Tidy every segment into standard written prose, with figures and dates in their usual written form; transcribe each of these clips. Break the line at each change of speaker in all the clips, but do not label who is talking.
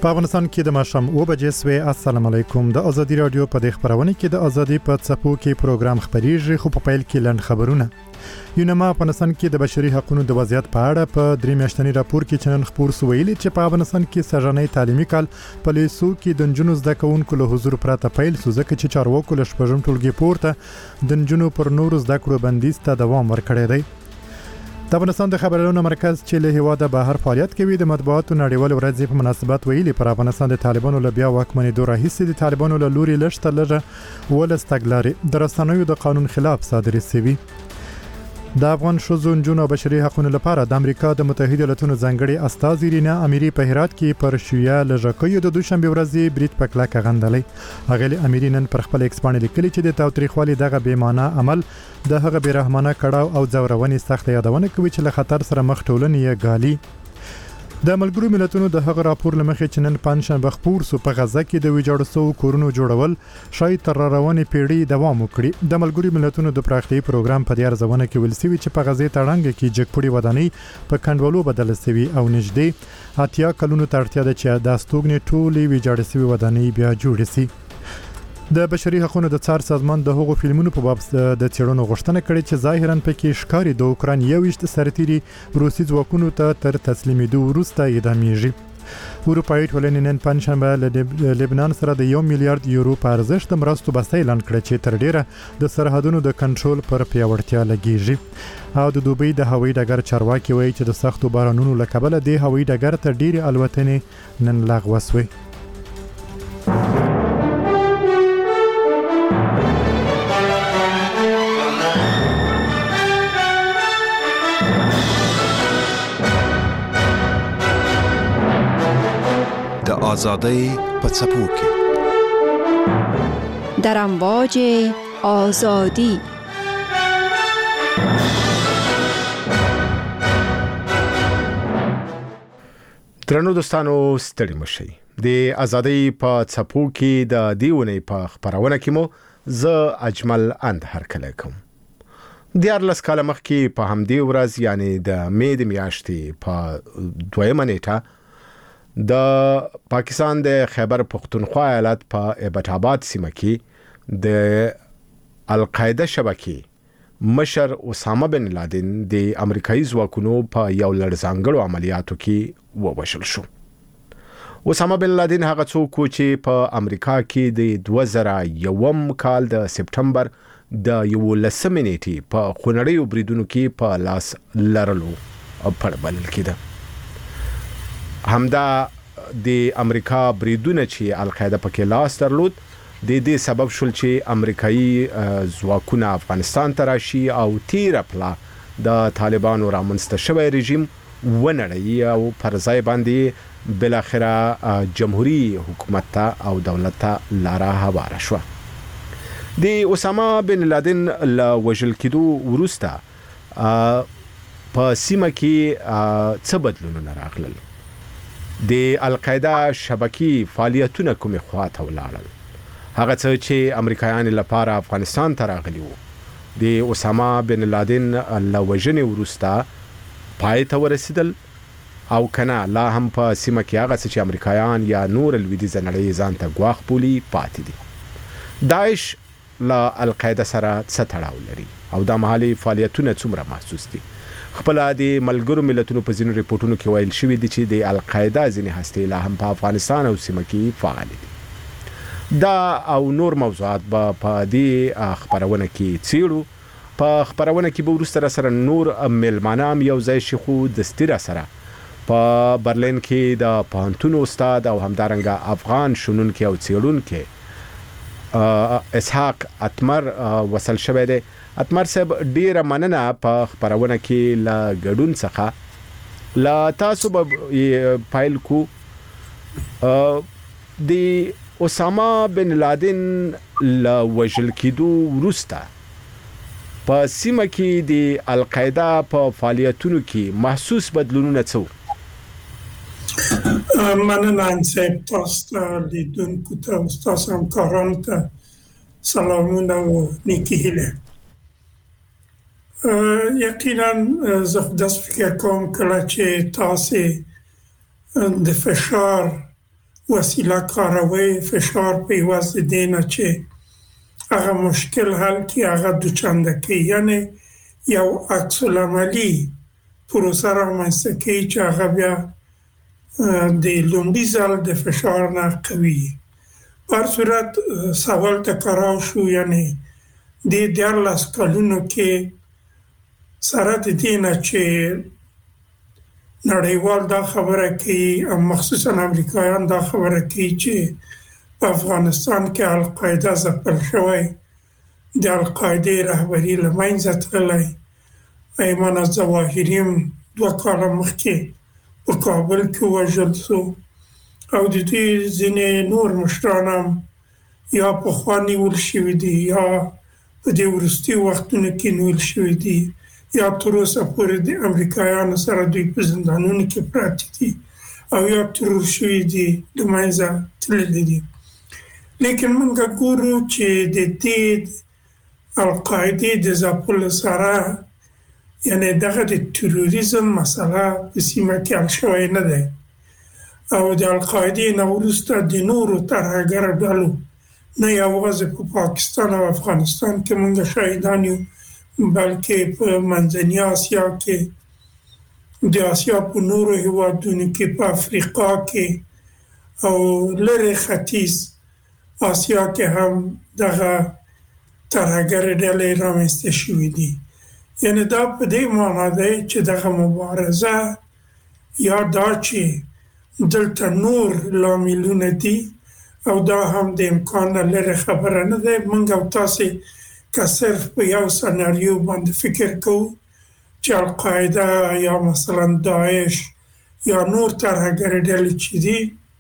په افغانستان کې د ماښام 2 بجې سوي. السلام علیکم. د ازادي رادیو په دغه خبرونه کې د ازادي په څپو کې پروګرام خبريږي، خو په پیل کې لند خبرونه. یونما افغانستان کې د بشري حقوقو د وضعیت په اړه په 3 میاشتنی راپور کې چنن خبر سویلي چې په افغانستان کې سږنی تعلیمي کال په لیسو کې د نجونو زده کوونکو له حضور پرته پیل سو، ځکه چې چارواکو له شپږم ټولګي پورته د نجونو پر نورو زده کړو بندیز ته دوام ورکړی دی. د افغانستان د خبرونو مرکز چې له هواده بهر فعالیت کوي د مطبوعاتو نړیوال ورځ په مناسبت ویلي پر افغانستان د طالبانو له بیا واکمنۍ دوره هیڅ د طالبانو له لوري لشته لږه ولستګلاري د رسنیو د قانون خلاف صادرې سوي. د افغان شوزو نجونو بشري حقوقو لپاره د امریکا د متحده ایالاتونو ځانګړي استازي رینا اميري په هرات کې پر شویا لږکیو د دوشنبه ورځې بریټ پکلا کغندلې. اغلی اميري نن پر خپل ایکس باندې لیکلي چې د تاوتریخوالي دغه بیمانه عمل د هغه بیرحمانه کړهو او ځورونې سخت یادونه کوي چې له خطر سره مخ ټولنې یې غالي. د ملګرو ملتونو د هغه راپور لمخې چې نن پنځشنبه خبر سو په غزه کې د ویجاړ سو کورونو جوړول شاید تر روانې پیړۍ دوام وکړي. د ملګرو ملتونو د پراختي پروګرام په دې ارزونه کې ویل سوي چې په غزه تړنګ کې جګپړي ودانۍ په کندولو بدل سوي او نږدې 80 کلونو ته اړتیا ده چې د استوګنې ټولې ویجاړ سوي ودانۍ بیا جوړې شي. د بشري حقوقو د څار سازمان د هغو فلمونو په باب د چیرونو غوښتنه کړې چې ظاهرا پکې ښکاری د اوکران یوشت سرتيري روسي ځواکونو ته تر تسلیمېدو وروسته اعدامېږي. اروپایي ټولنې نن پنځشنبه له لبنان سره د 1 میلیارډ یورو په ارزښت د مرستو بسته اعلان کړ چې تر ډیره د سرحدونو د کنټرول پر پیاوړتیا لګیږي. او د دوبۍ د هوایي ډګر چارواکي وایي چې د سختو بارانونو له کبله د هوایي ډګر ته ډیره الوتنې نن لغوه شوې.
آزادی په څپو کې
در امواج آزادی.
درنو دوستانو ستړي مشئ. د آزادی په څپو کې د دیونې په خبرونه کې مو زه اجمل اند هرکله کوم. 14 کال مخکې په همدې ورځ یعنی د مې د میاشتې په 2 نیټه د پاکستان د خیبر پختونخوا ایالت په ابټ سیمه کې د القاعده شبکې مشر اسامه بن لادن د امریکایي ځواکونو په یو لړزانګړو عملیاتو کې ووژل شو. اسامه بن لادن هغه څوک چې په امریکا کې د 2001 کال د سپټمبر د 11 نیټې په خونړیو بریدونو کې په لاس لرلو پړبلل کېده. همدا د امریکا بریدونه چې القاعده پکې لاس درلود د دې سبب شول چې امریکایي ځواکونه افغانستان ته راشي او تیر پلا د طالبانو رامنځته شوی رژیم ونړي او پر ځای باندې بل اخره جمهوریت حکومت ته او دولت ته لاره هواره شو. د اسامه بن لادن له وژل کېدو وروسته په سیمه کې څه بدلونونه راغلل. د القاعده شبکې فعالیتونه کومه خواته ولاړل. هغه څه چې امریکایان لپاره افغانستان ته راغلي وو د اسامه بن لادن له وژنې وروسته پای ته ورسېدل او کنه لا هم په سیمه کې هغه څه چې امریکایان یا نور لویدیځ نړۍ ځان ته غواخ بولي پاتې دي. داعش له القاعده سره څه تړاو لري او د محلي فعالیتونه څومره محسوس دي؟ خپل د ملګرو ملتونو په ځینو ریپورتونو کې ویل شوی دی چې د القاعده ځینې هستې لا هم په افغانستان او سیمه کې فعال دي. دا او نور موضوعات په دې خبرونه کې څیړو. په خبرونه کې به وروسته سره نور ملمانه یو ځای شيخو د ستیره سره په برلین کې د پوهنتون استاد او همدارنګه افغان شنونکي او څیړونکي اسحاق اتمر وصل شوی دی. اتمر صاحب ډیره مننه په خبرونه کې لا ګډون څخه لا تاسو به فایل کو د اسامه بن لادن لا وژل کېدو وروسته په سیمه کې د القاعده په فعالیتونو کې محسوس بدلونونه څه وو؟
مننه انصاف تاسو لیدونکو ته تاسو همکارانو ته سلامونه و نیکی هیله. یقینا زه داس فکر کوم کله چې تاسو د فشار وسیله کاروي فشار په واسطه دینه چې هغه مشکل حل کی هغه دوچنده کی یعنی یو عکس العملی پروسه رامنځته کوي چې هغه بیا د لومړي ځل د فشار نه قوي په صورت سوال تکرار شو یعنی د 14 کلونو کې سره د دینه چې نړیوال دا خبره کوي او مخصوصا امریکایان دا خبره کوي چې په افغانستان کې القاعده ځپل شوی د القاعده رهبری له منځه تللی ایمان الظواهري 2 کاله مخکې په کابل کې وژل شو او د دې ځینې نور مشران هم یا پخوا نیول شوي دي یا په دې وروستي وختونو کې نیول شوي دي یا تر اوسه پورې د امریکایانو سره دوی په زندانونو کې پراته دي او یا ترور شوي دي د منځه تللي دي لیکن موږ ګورو چې د دې القاعده د ځپلو سره یعنی دغه د تروریزم مسله په سیمه کې حل شوی نه دی او د القاعده نه وروسته د نورو ترهګر ډلو نه یوازې په پاکستان او افغانستان کې موږ شاهدان یو بلکې په منځنۍ اسیا کې د اسیا په نورو هیوادونو کې په افریقا کې او لرې ختیځ اسیا کې هم دغه ترهګر ډلې رامنځته شوې دي یعنی دا په دې معنی دی چې دغه مبارزه یا دا چې دلته نور لاملونه دي او دا هم د امکان لري خبره نه ده موږ او تاسو که صرف په یو سناریو باندې فکر کوو چې القاعده یا مثلا داعش یا نور ترهګر ډلې چې دي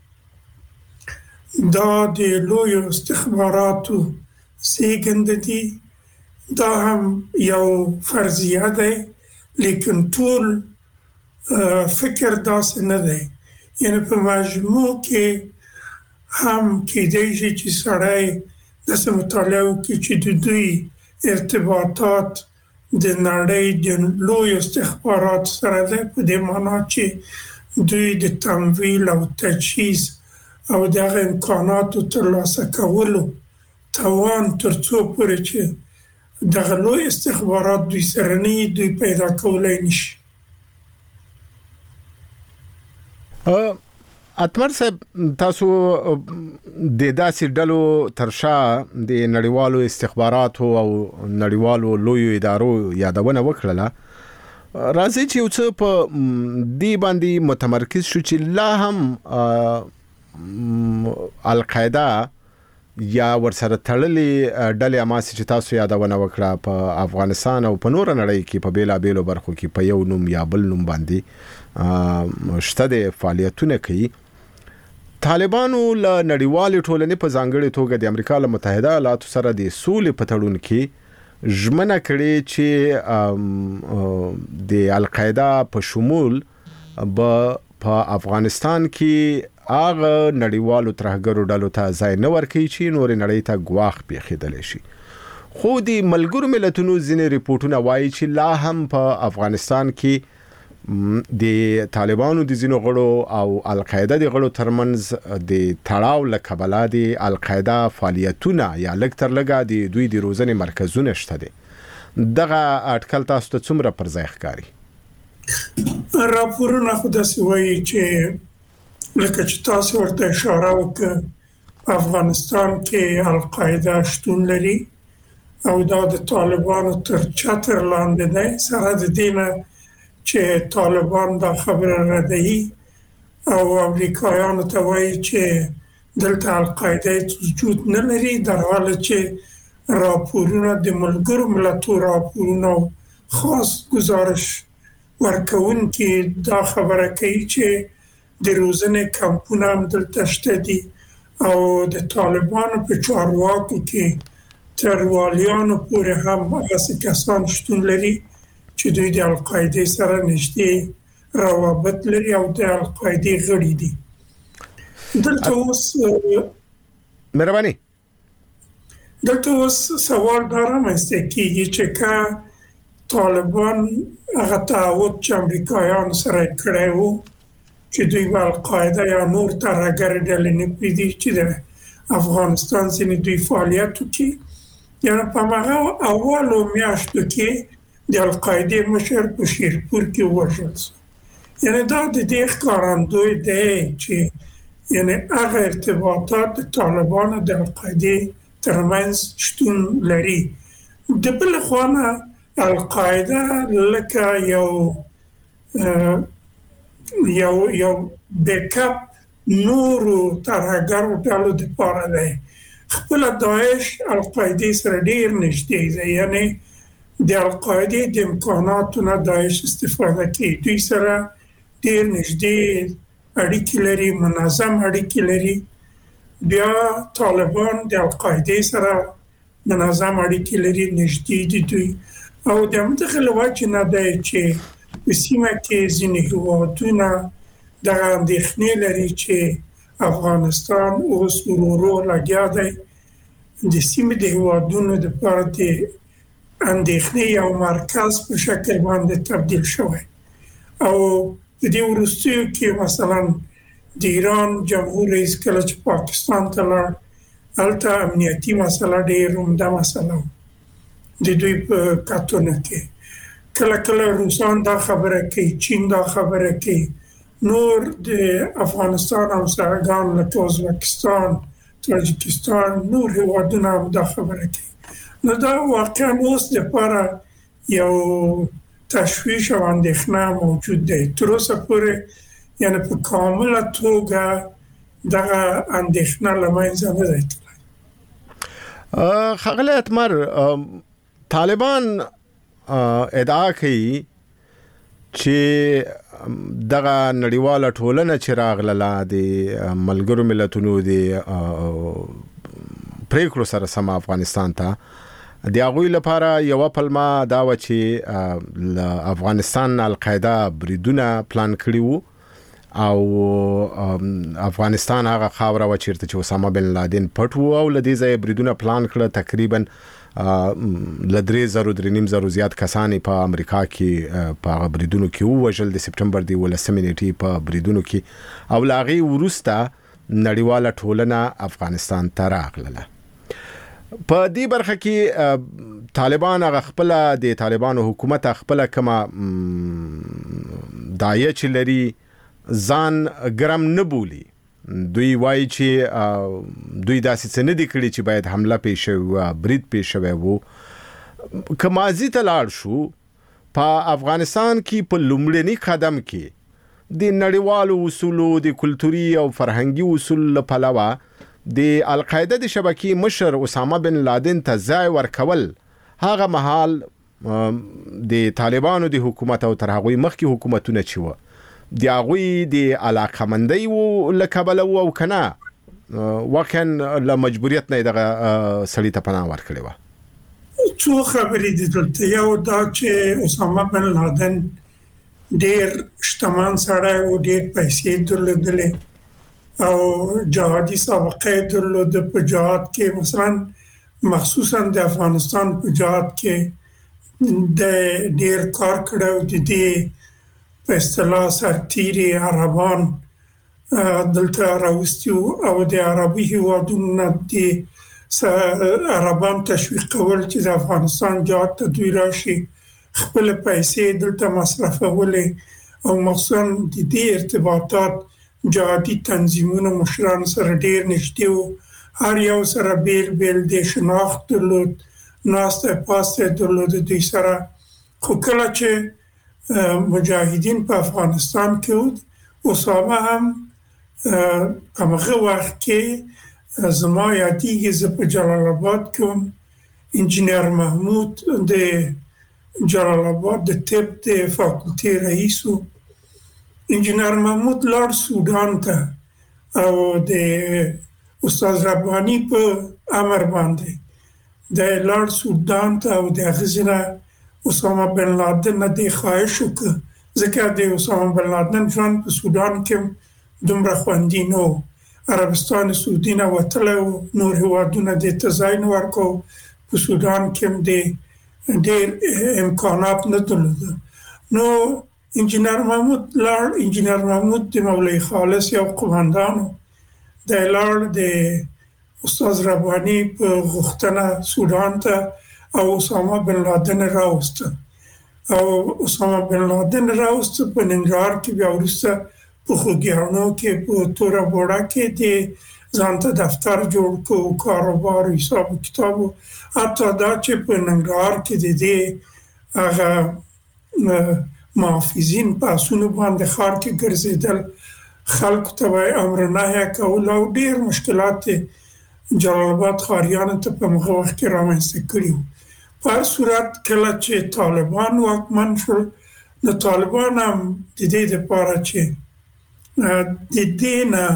دا د لویو استخباراتو زیږنده دي دا هم یو فرضیه ده لیکن ټول فکر داسې نه دی یعنی په مجموع کې هم کېدای شي چې سړی داسې مطالعه وکړي چې د دوی ارتباطات د نړۍ د لویو استخباراتو سره ده په دې معنا چې دوی د تمویل او تجهیز او دغه امکاناتو ترلاسه کولو توان تر څو پورې چې دغه لوی استخبارات دوی سره نه دوی پیدا کولای نشي
اتمر صاحب تاسو د داسې ډلو ترشا د نړیوالو استخباراتو او نړیوالو لویو ادارو یادونه وکړه راځي چې یو څه په دې باندې متمرکز شو چې لا هم القاعده یا ورسره تړلې ډلې اماسي چې تاسو یادونه وکړه په افغانستان او په نور نړۍ کې په بیلا بیلو برخو کې په یو نوم یا بل نوم باندې شته د فعالیتونه کوي طالبانو له نړیوال ټولنې په ځانګړي توګه د امریکا له متحده ایالاتو سره د سولې په تړون کې ژمنه کړې چې د القاعده په شمول په افغانستان کې هغه نړیوالو ترهګرو ډلو ته ځای نه ورکوي چې نور نړۍ ته ګواښ پیښیدلی شي خو د ملګرو ملتونو ځینې ریپورتونه وایي چې لا هم په افغانستان کې د طالبانو د ځینو غړو او القاعده د غړو ترمنځ د تړاو له کبله د القاعده فعالیتونه یا لږ تر لږه د دوی د روزنې مرکزونه شته دي دغه اټکل تاسو ته څومره پر ځای ښکاري
راپورونه خو داسې وایي چې لکه چې تاسو ورته اشاره وکړه افغانستان کې القاعده شتون لري او دا د طالبانو تر چتر لاندې دی سره د دینه چې طالبان دا خبره ردی او امریکایانو ته وایي چې دلته القاعده وجود نه لري در حالی چې راپورونه د ملګرو ملتونو راپورونه خاص گزارش ورکوونکي دا خبره کوي چې د روزنې کمپونه هم دلته شته دي او د طالبانو په چارواکو کې تر والیانو پورې هم هغه کسان شتون لري چې دوی د القاعده سره نږدې روابط لري او د القاعده غړي دي دلته اوس
مهرباني
دلته اوس سوال رامنځته کیږي چې کا طالبان هغه تعهد چې امریکایان سره کړی وو چې دوی القاعده یا نور ترهګر ډلې نه پریږدي چې د افغانستان ځینې دوی فعالیت وکړي. یعنې په هغه اولو میاشتو کې د القاعدې مشر په شیرپور کې ووژل شو. یعنې دا د دې ښکارندوی دی چې یعنې هغه ارتباطات د طالبانو د القاعدې ترمنځ شتون لري. د بل خوا نه القاعده لکه یو بیکاپ نورو ترهګرو ډلو دپاره دی. خپله داعش القاعدې سره ډېر نږدې دی، یعنې د القاعدې د امکاناتو نه داعش استفاده کوي. دوی سره ډېر نږدې اړیکې لري، منظم اړیکې لري. بیا طالبان د القاعدې سره منظم اړیکې لري، نږدې دي دوی. او د همدغه له وجې نه دی چې په سیمه کې ځینې هېوادونه دغه اندېښنې لري چې افغانستان اوس ورو ورو لګیا دی د سیمې د هېوادونو دپاره د اندېښنې یو مرکز په شکل باندې تبدیل شوی. او په دې وروستیو کې مثلا د ایران جمهور رئیس کله چې پاکستان ته لاړ، هلته امنیتي مسله ډېر عمده مسله و د دوی په کتونو کې. کله کله روسان دا خبره کوي، چین دا خبره کوي، نور د افغانستان همسایگان لکه ازبکستان، تاجکستان، نور هېوادونه هم دا خبره کوي. نو دا واقعا اوس دپاره یو تشویش او اندېښنه موجود دی. تر اوسه پورې یعنې په کامله توګه دغه اندېښنه له منځه نه دی تللی.
ښاغلی اتمر، طالبان ادعا کوي چې دغه نړیواله ټولنه چې راغله د ملګرو ملتونو د پریکړو سره سم افغانستان ته د هغوی لپاره یوه پلمه دا وه چې افغانستان القاعده بریدونه پلان کړي وو او افغانستان هغه خاوره وه چیرته چې اسامه بن لادن پټ وو او له دې ځایه بریدونه پلان کړه. تقریبا له 3,000 زیات کسان په امریکا کې په هغه بریدونو کې ووژل د سپټمبر د 11 نیټې په بریدونو کې. او له هغې وروسته نړیواله ټولنه افغانستان ته راغله. په دې برخه کې طالبان هغه خپله د طالبانو حکومت خپله کومه داعیه چې لري ځان ګرم نه بولي. دوی وایي چې دوی داسې څه نه دي کړي چې باید حمله پیښ شوې وه، برید پیښ شوی و. که ماضي ته لاړ شو، په افغانستان کې په لومړني قدم کې د نړیوالو اصولو، د کلتوري او فرهنګي اصولو له پلوه د القاعده د شبکې مشر اسامه بن لادن ته ځای ورکول هغه مهال د طالبانو د حکومت او تر هغوی مخکې حکومتونه چې وه د هغوی د علاقمندۍ له کبله وو او که نه واقعا له مجبوریت نه دغه سړي ته پناه ورکړې وه.
څو خبرې دي دلته. یو دا چې اسامه بن لادن ډېر شتمن سړی و، ډېر پیسې درلودلې او جهادي سابقه یې درلوده په جهاد کې. مثلا مخصوصا د افغانستان په جهاد کې د ډېر کار کړی او د دې په اصطلاح سرتیري عربان دلته راوستي او د عربي هېوادونو نه د عربان تشویق کول چې د افغانستان جهاد ته دوی راشي، خپل پیسې دلته مصرفولې او مخصوصا د دې ارتباطات جهادي تنظیمونو مشرانو سره ډېر نږدې وو. هر یو سره بیل بیل د شناخت درلود، ناسته پاسته درلود دوی سره. خو کله چې مجاهدین په افغانستان کې ود، اسامه هم په هغه وخت کې زما یادېږي زه په جلال آباد کې وم، انجینر محمود د جلال آباد د طب د فاکولتې رئیس و. انجینر محمود لاړ سودان ته او د استاد رباني په امر باندې د لاړ سودان ته او د هغې ځای اسامه بن لادن نه دې خواهش وکړه، ځکه د اسامه بن لادن ژوند په سودان کې دومره خوندي نه و. عربستان سعودي نه وتلی و، نور هېوادونه دې ته ځای نه ورکوو. په سودان کې هم د ډېر امکانات نه درلوده. نو انجینر محمود د مولوی خالص یو قومندانو د لار د استاد ربانی په غوښتنه سودان ته او اسامه بن لادن راوست او اسامه بن لادن راوست په ننګرهار کې بیا وروسته په خوږیاڼو کې په توره بوړه کې د ځانته دفتر جوړ کړو کاروبار حساب کتاب حتی دا چې په ننګرهار کې د دې هغه محافظین په اسونو باندې ښار کې ګرځېدل خلکو ته امر نهي کول او ډېر مشکلات جلال آباد ښاریانو ته په هغه وخت کې رامنځته کړي په هر صورت کله چې طالبان واکمن شول نو طالبان هم د دې لپاره چې د دې نه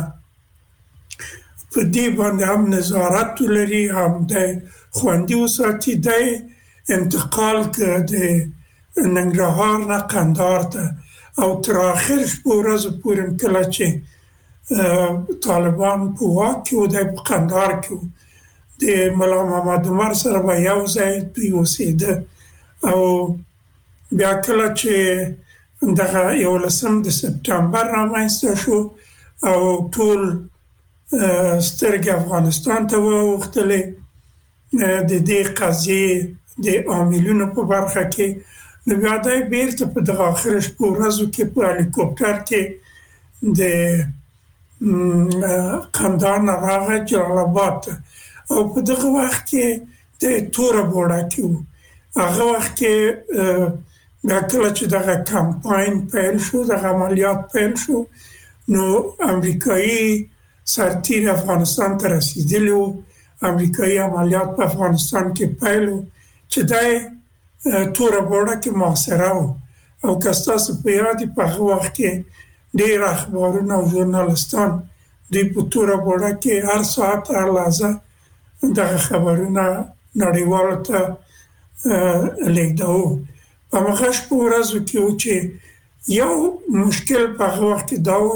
په دې باندې هم نظارت لري هم د خوندي وساتي د انتقال د ننګرهار نه قندهار ته او تر اخر شپه ورځو پورې کله چې طالبان په واک کې و د قندهار کې د ملا محمد عمر سره به یو ځای دوی اوسېده او بیا کله چې دغه 11 سپتمبر رامنځته شو او ټول سترګې افغانستان ته واوښتلې د دې قضیې د عاملونو په برخه کې نو بیا د بیرته په دغه آخر شپه ورځو کې په هلیکوپټر کې د قندهار نه راغی جلال آباد او په دغه وخت کې د توره بوړه کې هغه وخت کې بیا کله چې دغه کمپاین پیل شو دغه عملیات پیل شو نو امریکایي سرتیر افغانستان ته رسیدلی و امریکایي عملیات په افغانستان کې پیل و چې دی توره بوړه کې محاصره و او که ستاسو په یاد په هغه وخت کې ډېر اخبارونه او ژورنالستان دوی په توره بوړه کې هر ساعت هر لحظه دغه خبرونه نړیوالو ته لیږدوه په هغه شپه ورځو کې و چې یو مشکل په هغه وخت کې دا و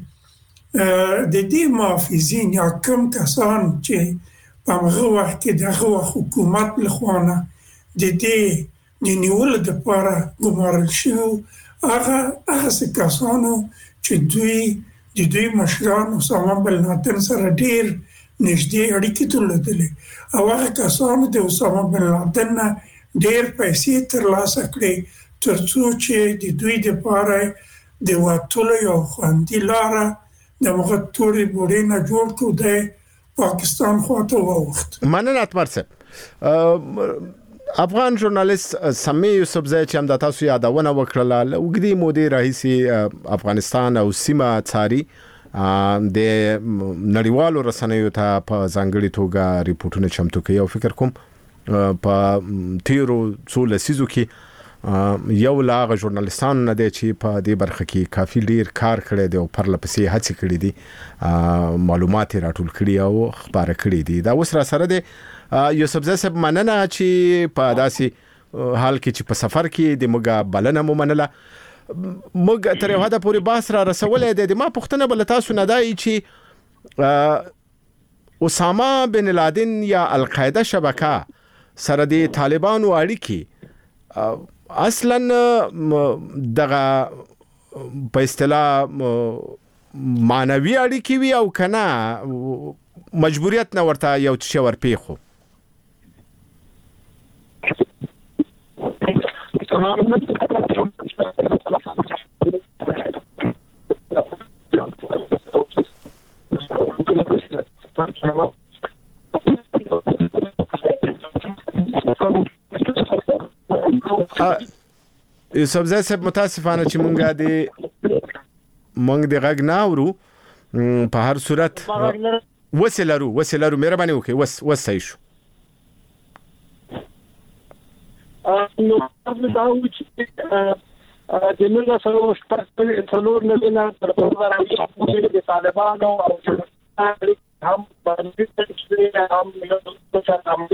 چې د دې محافظین یا کوم کسان چې په هغه وخت کې دغه حکومت لخوا نه د دې د نیولو دپاره ګمارل شوي هغه کسانو چې دوی مشران اسامه بن لادن سره ډېر نږدې اړیکې درلودلې او هغه کسانو د اسامه بن لادن نه ډېر پیسې ترلاسه کړې تر څو چې د دوی دپاره د وتلو یو خوندي لاره د هغه تورې بوړې نه جوړ کړو د پاکستان خواته واوښت.
مننه اتمر صاحب. افغان ژورنالیست سمیع یوسفزی چې هم د تاسو یادونه وکړه اوږدې مودې راهیسې افغانستان او سیمه څاري د نړیوالو رسنیو ته په ځانګړي توګه ریپورتونه چمتو کوي او فکر کوم په تیرو څو لسیزو کې یو لاغه ژورنالیستان نه دی چې په دې برخه کې کافي ډیر کار کړی دی او پرله پسې هڅې کړې دي معلومات راټول کړي او خبره کړې دي دا اوس را سره دی یوسفزی صاحب مننه چې په داسې حال کې چې په سفر کې د موږ بلنه مو منله موږ تر یو حده پورې بحث را رسولې ده د ما پوښتنه بل تاسو نه دی چې اسامه بن لادن یا القاعده شبکه سره د طالبانو اړیکې اصلا دغه په اصطلاح معنوي اړیکې وي او کنه مجبوریت نه ورته یو څه ورپېخو. یوسفزی صاحب متاسفانه چې مونږ د غږ نه اورو په هر صورت وسلرو مهرباني وکړئ صحیح شو.
نو دا و چې د موږ سره څلور نه تر په د طالبانو او هم باندې چې هم یو څه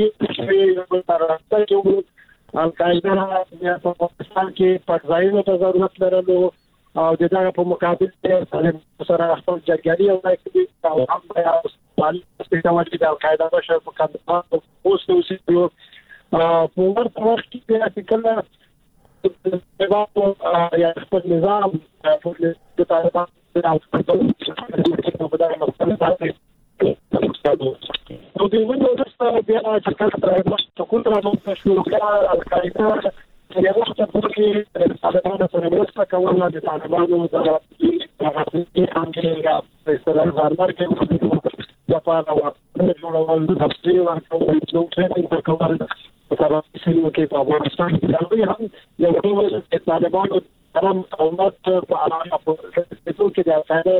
هم القاعده په پاکستان کې پټځایونو ته ضرورت لرلو او دغه په مقابل کې سره خپل جګړې او دایکي او هم په استعمال کې د القاعده بشر په کډه اوس په ورته وخت کې چې کله طالبانو یا خپل نظام د طالبانو د نو د ونو دسته بیا چې کله تکون راځي شو القاعده چې وخت په کې طالبانو سره مرسته کوله د طالبانو د امریکا په سره غارمر کې د پاره د جوړول د تفصیل ورکول نو ټریننګ ورکول سره سیمو کې په افغانستان کې هم یو ډول طالبانو ترم امت په اړه په کې د افغانستان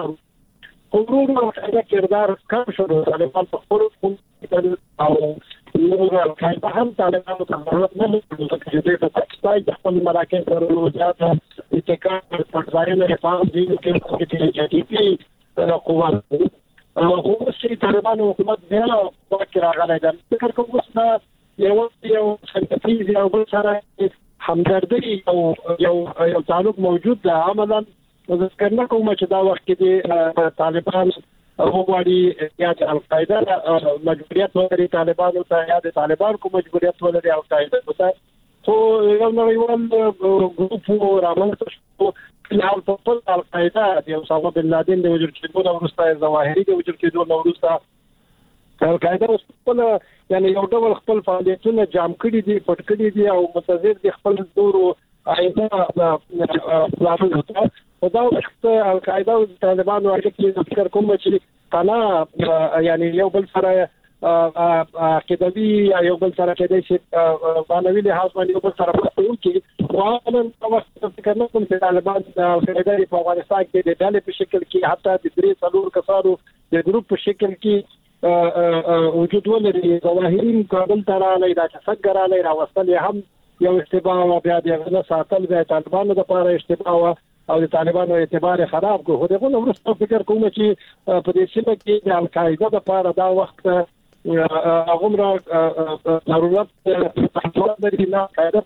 ورونو هغه کردار کم شو طالبان په خپل او نور القاعده هم طالبانو ته ضرورت نه لري چې د پاکستان د خپل مراکز ورونو ځات اتکا پر ځایونه رفاه دي چې ټي پی قوت هغه چې طالبانو حکومت بیا واکر راغلی ده فکر کوم چې یو سنتیز یو بل سره همدردی او یو تعلق موجود ده عملاً ذکر نه کوم چې دا وخت کې طالبان وګړي یا د القاعده مجبوریت ولري طالبانو ته یا د طالبان کوم مجبوریت ولري القاعده ته خو یو نړیوال ګروپ رامنځته شو چې په خپل القاعده د اسامه بن لادن د وجود کېدو وروسته ظواهري د وجود کېدو وروسته القاعده خپل یعنی یو ډول خپل فعالیتونه جام کړي دي پټ کړي دي او متضرر دي خپل دورو آینده پلان وکړي او دا وخت القاعده او طالبانو اړیکې ذکر کوم چې کنا یعنی یو بل سره عقیدوي یو بل سره کېدای شي باندې لحاظ باندې یو بل سره پاتې وي وانا وخت فکر نه کوم چې طالبان د فدرالي په افغانستان کې د ډلې په شکل کې حتی د 3 کسانو د ګروپ په شکل کې وجود ولري ظواهرین کابل ترانه دا څنګه راځي راوستل هم یو اشتباه او بیا د ساتل د طالبانو لپاره اشتباه او د طالبانو اعتبار خراب کو هغه نو ورسته فکر کوم چې په دې سیمه کې د القاعده لپاره دا وخت هغه ضرورت لري نه قاعده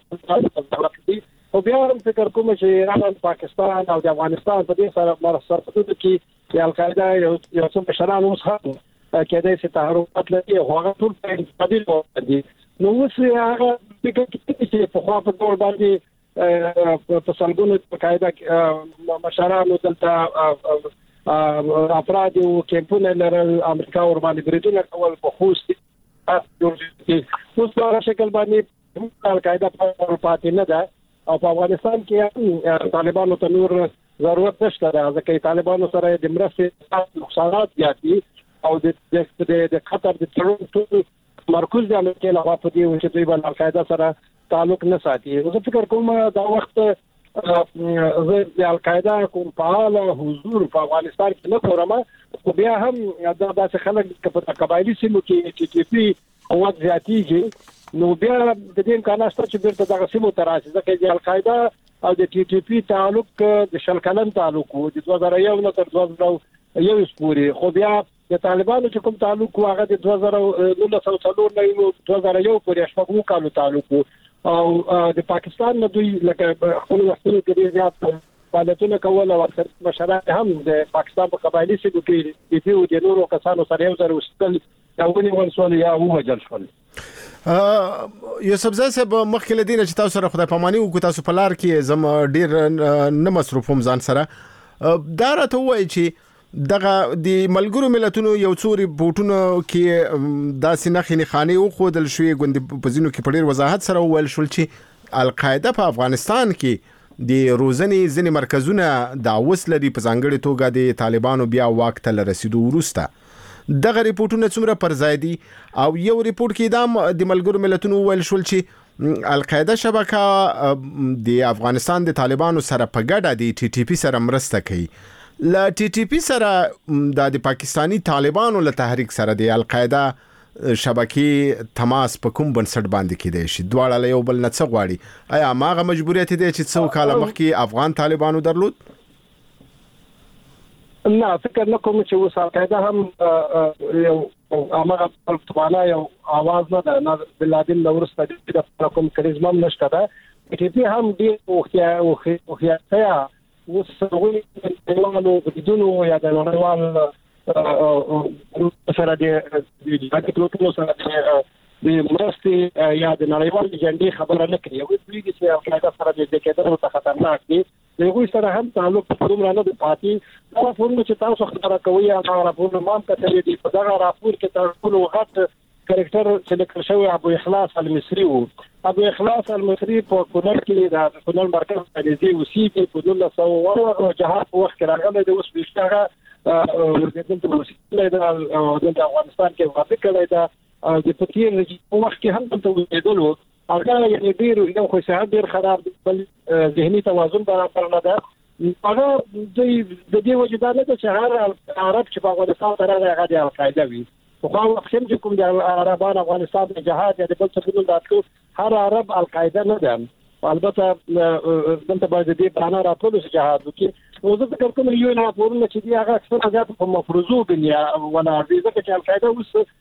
او بیا هم فکر کوم چې ایران پاکستان او د افغانستان په دې سره مرسته کې د القاعده یو څه مشران اوس هم کېدای شي تحرکات لري هغه ټول په مقابل دي نو اوس هغه فکر کوي چې په خوا په ډول باندې په سلګونو قاعده مشرانو دلته افراد او کمپونه لرل امریکا ور باندې بریدونه کول په خوست اوس په شکل باندې قاعده په پاتې نه ده او په افغانستان کې طالبانو ته نور ضرورت نشته ځکه طالبانو سره د مرستې نقصانات زیات دي او د خطر د ټرونټو مرکز د امریکا لخوا په دې چې دوی باندې القاعده سره تعلق نه ساتي زه فکر کوم دا وخت زه د القاعده کوم فعال حضور په افغانستان کې نه کورم خو بیا هم دا داسې خلک په قبایلی سیمو کې ټي پی قوت زیاتیږي نو بیا د دې امکان شته چې بیرته دغه سیمو ته راشي ځکه چې القاعده او د ټي پی تعلق د شل کلن تعلق وو د 2001 نه تر 2001 پورې خو بیا د طالبانو چې کوم تعلق هغه د 2019 نه 2001 پورې شپږ کالو تعلق او د پاکستان نه دوی لکه خپل وختونو کې زیات فعالیتونه کول او مشران هم د پاکستان په قبایلی سیمو کې د نورو کسانو سره یو ځای وستل او ونیول یا ووجل شول
یوسف زاده صاحب مخکې له دې چې تاسو سره خدای پاماني وکړو تاسو په لار کې زم ډیر نه مصروفوم ځان سره دا راته وایي چې دغه د ملګرو ملتونو یو څو ریپورتونو کې داسې نښې خاني او خودل شوې غوند په ځینو کې په ډیر وضاحت سره وویل شول چې القاعده په افغانستان کې د روزنې ځینې مرکزونه د وسلري په ځانګړي توګه د طالبانو بیا واک ته رسیدو وروسته دغه ریپورتونه څومره پر ځای دي او یو ریپورت کې د ملګرو ملتونو ویل شول چې القاعده شبکه د افغانستان د طالبانو سره په ګډه د ټي پی سره مرسته کوي لا ټي پی سره د پاکستانی طالبانو له تحریک سره د القاعده شبکې تماس په کوم بنسټ باندې کېدای شي دواړه له یو بل نه څه غواړي آیا ماغه مجبوریت دي چې څو کال مخکې افغان طالبانو درلود
نه فکر نه کوم چې وسه القاعده هم یو هغه طالبانه یو आवाज نه ده نه بلادین نورسته د کوم کریزما نشته ده ټي پی هم ډیر اوخیا وسوي نړیوالو بدونو یا د نړیوال سره د ټکنالوژي سره د مرستې یا د نړیوال جنډي خبره نه کوي. یو دوی چې القاعده سره د کېدلو ته خطرناک دي. دغه سره هم تعلق کوم نه د پاتې دا فورم چې تاسو خبره کوي هغه راپور مام کتلې دي. په دغه راپور کې تاسو وخت کریکټر چې لیکل شوی ابو اخلاص المصری وو. ابو اخلاص المصری په کونړ کې د کونړ مرکز باندې اوسېږي. په 1900 جهاد په وخت کې راغلی د اوس بشتاغه ورګدل ته اوسېږي د افغانستان کې واقع کړی دا د پتیر په وخت کې هم ته ودلو هغه یعنی ډیر یو خو صحت ډیر خراب بل ذهني توازن برابر نه ده. هغه د دې وجدان ته چې هر عرب چې په افغانستان سره هغه د القاعده وي خو وخت چې کوم د عربان افغانستان د جهاد یا د بل څه په داتلو هر عرب القاعده نه ده. البته دلته باید دې بنا راټول شي جهاد کې نو زه فکر کوم یو نه پورونه چې دی هغه اکثر زیات په مفروضو بنیا ولا دې چې القاعده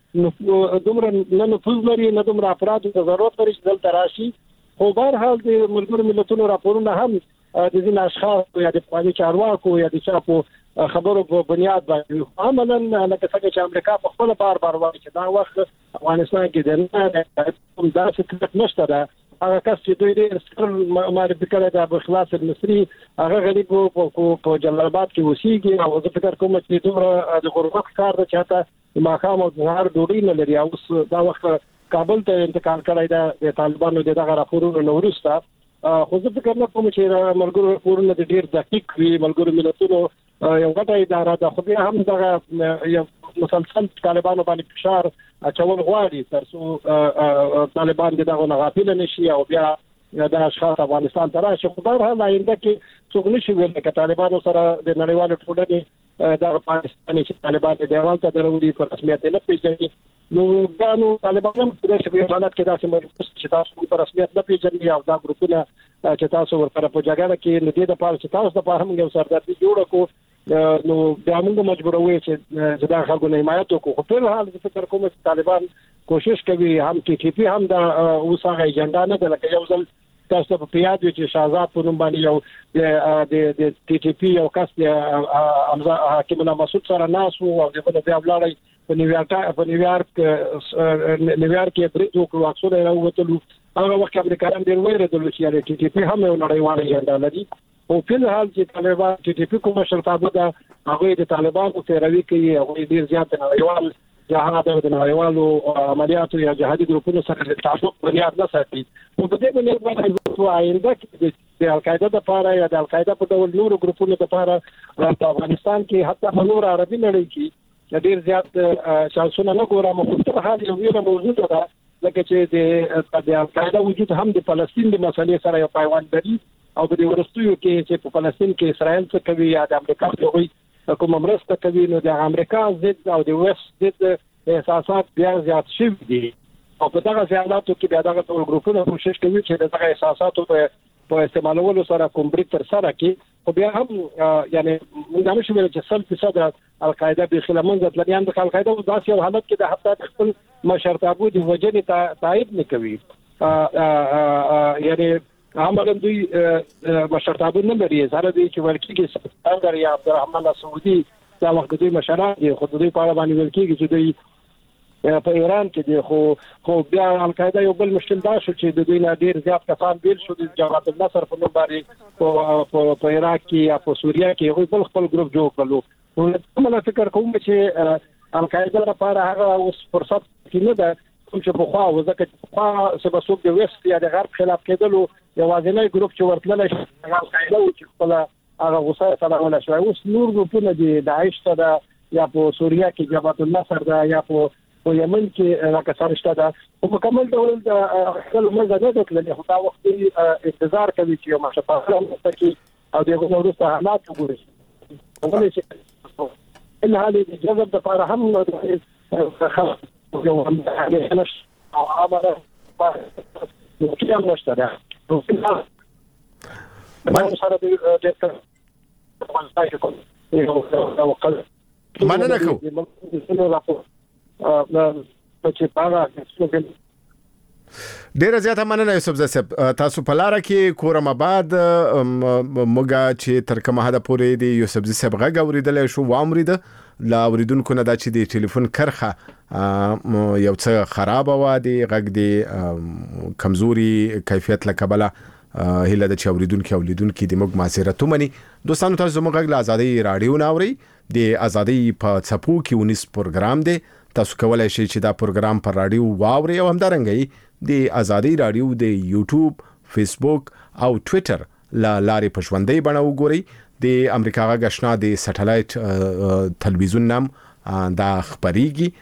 اوس دومره نه نفوذ لري نه دومره افراد ته ضرورت لري چې دلته راشي. خو بهر حال د ملګرو ملتونو راپورونه هم د ځینې اشخاص یا د پوهاني چارواکو یا د چا په خبرو په بنیاد باندې عملاً لکه څنګه چې امریکا په خپل بار وایي چې دا وخت افغانستان کې د کوم داسې نشته ده. هغه کس چې دوی ډېر ستر معرفي کړی د ابو اخلاص المصری هغه غریب په جلال آباد کې اوسېږي او زه فکر کوم چې دومره د غربت کار ده چې حتی ماښام او سهار ډوډۍ نه لري. اوس دا وخت کابل ته انتقال کړی ده د طالبانو دغه راپورونو نه وروسته. خو زه فکر نه کوم چې ملګرو راپورونه د ډېر دقیق وي. ملګرو ملتونو یو غټه اداره ده خو بیا هم دغه یو مسلسل طالبانو باندې فشار اچول غواړي تر څو طالبان دغه نه غافل نشي او بیا د اشخاص افغانستان ته راشي. خو بهر حال آینده کې څوک نشي ویل چې طالبانو سره د نړیوالو ټولنې د پاکستاني چې طالبان د دیوال ته دروي په رسمیت نه پیژني. نو نو طالبان هم په دې حالت کې داسې مرکز چې تاسو په رسمیت نه پیژني او دا ګروپونه چې تاسو ورسره په جګړه کې نه دي د پاره چې تاسو د پاره هم یو سردردي جوړ کو نو بیا موږ مجبوروي چې دا خلکو نه حمایت وکړو. خو په حال کې فکر کوم چې طالبان کوشش کوي هم کې هم دا اوسه ایجنډا نه ده لکه یو ځل تاسو په پیاد چې شاهزاد په نوم باندې یو د ټي ټي پی یو کس حاکم الله مسعود سره ناس او د بل بیا ولاړی په نیویارک کې برید وکړو اکثر راووتلو. هغه وخت امریکایان ډېر ویره چې ټي ټي پی هم یو نړیواله ایجنډا لري. او په حال چې طالبان ټي ټي پی کوم شرطابه ده هغه د طالبانو پیروي کوي هغه ډېر زیات نړیوال جهاد او د نړیوالو عملیاتو یا جهادي ګروپونو سره د تعلق بنیاد نه ساتي. او په دې باندې باندې آینده کې د القاعده لپاره یا د القاعده په ډول نورو ګروپونو لپاره په افغانستان کې حتی په نور عربي نړۍ کې ډېر زیات شانسونه نه ګورم. خو په حال یو ویره موجوده ده لکه چې د القاعده وجود هم د فلسطین د مسلې سره یو پیوند لري او په دې ورستیو کې چې په فلسطین کې اسرائیل څه کوي یا د امریکا څخه کوم مرسته کوي نو د امریکا ضد او د ویسټ ضد احساسات بیا زیات شوي دي. او په دغه ځایاتو کې بیا دغه ټول ګروپونه کوشش کوي چې دغه احساساتو په استعمالولو سره کوم بریک تر سره کې. خو بیا هم یعنی موږ هم شویل چې 100% القاعده به خلمن ځت لري. د القاعده په داسې یو حالت کې د حتی خپل مشرتابو د وجنې تایید نه کوي. یعنی عملاً دوی مشرتابه نه لري. زره دي چې ورکیږي څنګه یا عبدالرحمن سعودي دا وخت دوی مشران دي خو دوی په اړه باندې ورکیږي چې دوی په ایران کې دي. خو بیا القاعده یو بل مشکل دا شو چې دوی نه ډیر زیات کسان بیل شو د جماعت النصر په نوم باندې په عراق کې یا په سوریه کې یو بل خپل ګروپ جوړ کړو. نو فکر کوم چې القاعده لپاره هغه اوس فرصت کې نه ده کوم چې په خوا وځکه چې خوا سبسوب د ویسټ یا د غرب خلاف کېدلو یوازینی ګروپ چې ورتلل شي القاعده او چې خپل هغه غوسه سره ولا شوی. اوس نور ګروپونه دي داعش ته ده یا په سوریه کې جماعت النصر ده یا په یمن کې راکسان شته ده. په مکمل ډول د خپل مزه نه دکل خو دا وخت انتظار کوي چې یو مشفاعه مستقي او دغه وروسته حالات وګوري. ولې چې ان هذه الجذب د فار هم یو هم نش او عمره کې هم نشته ده.
مننه کوم ډیره زیاته مننه یوسف زسب. تاسو په لار کې کورم آباد موږ چې تر کومه حد پورې دی یوسف زسب غږ اوریدل شو وامرید لا اوریدونکو نه دا چې د ټلیفون کرخه یو څه خراب و دي غږ دي کمزوري کیفیت لکبله هله د چوریدونکو اولیدونکو د موږ معذرت ومني. دوستانو تاسو زموږ غږ له ازادي رادیو ناوري د ازادي په څپو کې 19 پروګرام دی. تاسو کولای شئ چې دا پروګرام پر رادیو واوري او همدارنګه د ازادي رادیو د یوټیوب، فیسبوک او ټوئیټر لارې په ژوندۍ بڼه وګورئ. د امریکا غږ آشنا د سټلایټ تلویزیون نام دا خبريږي.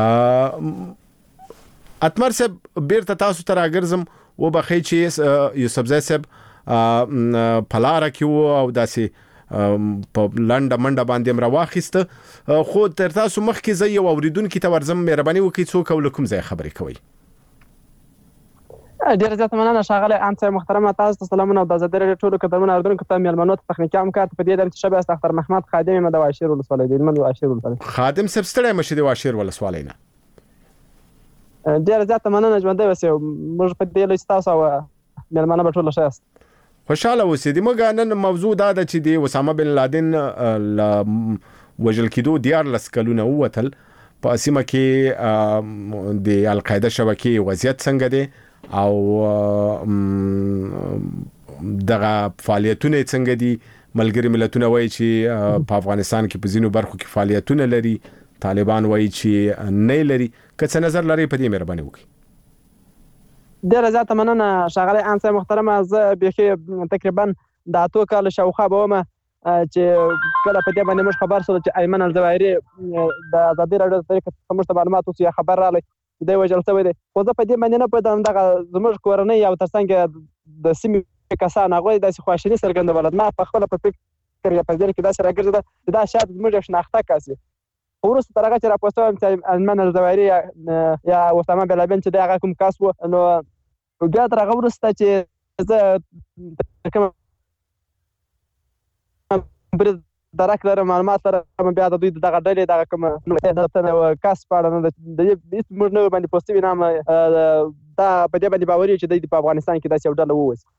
اتمر صاحب بیرته تاسو ته راګرځم و بخی چې یوسف زای صاحب پلاره کې او داسې په لنډه منډه باندې امر واخیسته، خو تر تاسو مخکې زه یو اوریدونکو ته ورزم مهرباني وکړئ څوک او کوم ځای خبرې کوي.
ډیر زیات مننه ښاغلی انصر محترم، تاسو ته سلامونه او د ازادي رادیو ټولو کتابونو اردوونکو ته مېلمنو ته تخنیکي همکار په دې درته شبه استاختر محمد خادم مده واشیر ولسوالۍ د مده واشیر ولسوالۍ
خادم صاحب ستړی مشه د واشیر ولسوالۍ نه.
ډیر زیات مننه ژوندۍ وسه موږ په دې لږ تاسو مېلمنه په ټولو شاست
خوشاله اوسئ. د موږ نن موضوع دا ده چې د اسامه بن لادن وجل کېدو 14 کلونه ووتل په سیمه کې د القاعده شبکې وضعیت څنګه دی او دغه فعالیتونه څنګه دي. ملګری ملتونه وایي چې په افغانستان کې په ځینو برخو کې فعالیتونه لري، طالبان وایي چې نه لري. که څه نظر لري په دې مهرباني وکړئ.
ډیر زیات مننه ښاغلی انصر محترم، زه به تقریبا د 8 کال شاوخوا بوم چې کله په دې باندې موږ خبر شول چې ایمن الزواهری د ازادي رادیو طریقه کومه معلومات اوس یا خبر راغلی د وجل څه وي. خو زه په دې باندې نه پدم دغه زموږ کورنۍ او ترڅنګ د سیمې کسان هغه د خواشینی سرګندول. ما په خپل په فکر یا په ځل کې دا سره راګرځي دا شاید زموږ شناخته کاسي. ورسته ترغه چې راپوستوم چې ایمن الزواهری یا اسامه بن لادن چې دا کوم کاس وو، نو بیا ترغه ورسته چې زه کوم بر درک لرم معلومات لرم بیا د دوی دغه ډلې دغه کوم کاس پاړه نه د موږ نه باندې پوسټوي نام دا په دې باندې باوري چې د افغانستان کې داسې یو ډله ووس.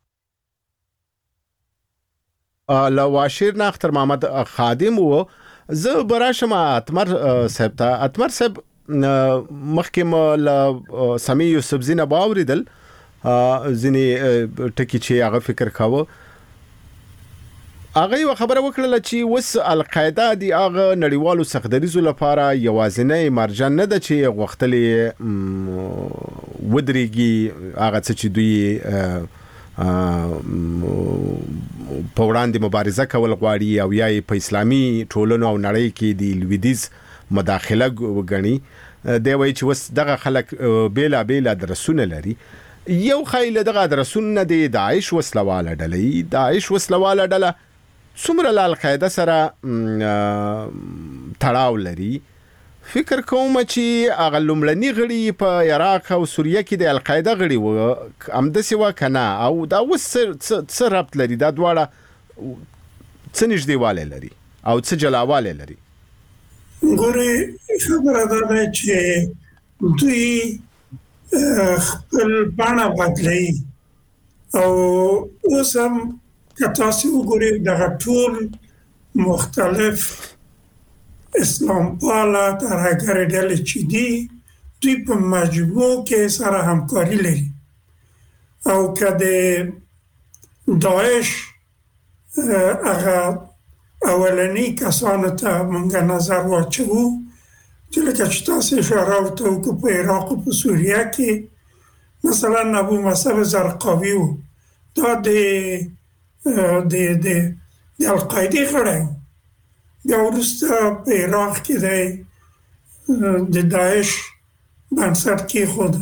لواشیر نه اختر محمد خادم وو. زه براشم اتمر صاحب ته. اتمر صاحب مخکې ل سمي یوسف زینه باوریدل ځنی ټکی چې هغه فکر کاوه، هغه یو خبره وکړه چې وس القاعده دی هغه نړیوالو سخدریزو لپاره یوازینی مرجع نه ده چې غوښتلې ودرېږي هغه چې دوی په وړاندې مبارزه کول غواړي او یا په اسلامي ټولنو او نړۍ کې د لویدیز مداخله وګڼي. دی وایي چې وس دغه خلک بیلا بیلا درسونه لري. یو خیل دغه درسونه د داعش وسلواله ډلې، داعش وسلواله ډله څومره له القاعده سره تړاو لري. فکر کوم چې هغه لومړني غړي په عراق او سوریه کې د القاعده غړي و همداسې و کنه او دا وس څه ربط لري؟ دا دواړه څه نږدېوالی لري او څه جلاوالی لري؟
ګورې خبره دا ده چې دوی خپل بڼه بدلوي او اوس هم که تاسو وګورئ دغه ټول مختلف اسلام پالا ترهګر ډلې چې دي دوی په مجموع کې سره همکاري لري. او که د داعش هغه اولنی کسانو ته مونږ نظر واچوو چې لکه چې تاسو اشاره ورته وکړو په عراق او په سوریه کې مثلا ابو مصعب زرقاوي و دا د القاعده غړی بیا وروسته په عراق کې د داعش بنسټ کېښود.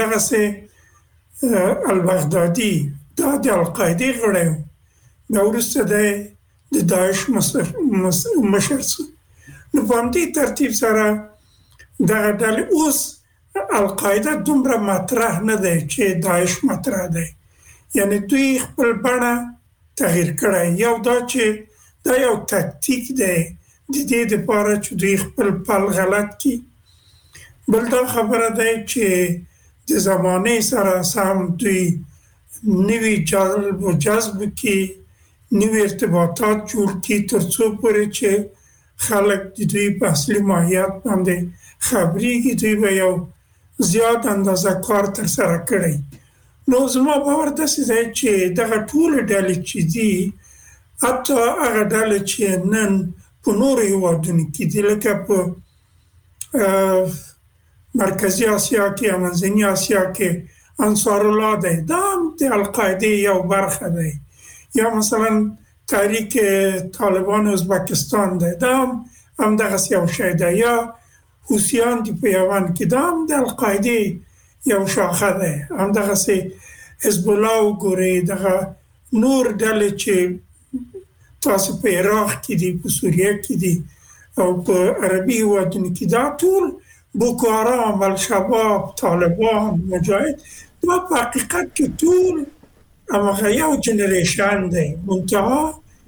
همدغسې البغدادي دا د القاعده غړی و بیا وروسته د داعش مشر شو. نو په همدې ترتیب سره دغه ډلې اوس القاعده دومره مطرح نه دی چې داعش مطرح دی، یعنی دوی خپل بڼه تغییر کړی. یو دا چې دا یو تکتیک دی د دې لپاره چې دوی خپل پل غلط کړي. بل دا خبره ده چې د زمانې سره سم دوی نوی جلب و جذب کړي، نوی ارتباطات جوړ کړي تر څو پورې چې خلک د دوی په اصلي ماهیت باندې خبريږي دوی به یو زیات اندازه کار تر سره کړی. نو زما باور داسې دی چې دغه ټول ډلې چې دي حتی هغه ډلې چې نن په نورو هیوادونو کې دي لکه په مرکزي اسیا کې یا منځني اسیا کې انصار الله دی دا هم د القاعدې یو برخه دی یا مثلا تحریک طالبان ازبکستان دی دا هم دغسې یو شی دی یا حوثیان دي په یمن کې دا هم د القاعدې یو شاخه دی همدغسې حزب الله وګورئ دغه نور ډلې چې تاسو په عراق کې دي په سوریه کې دي او په عربي هیوادونو کې دا ټول بوکو حرام الشباب طالبان مجاهد دا په حقیقت کې ټول هماغه یو جنریشن دی منتها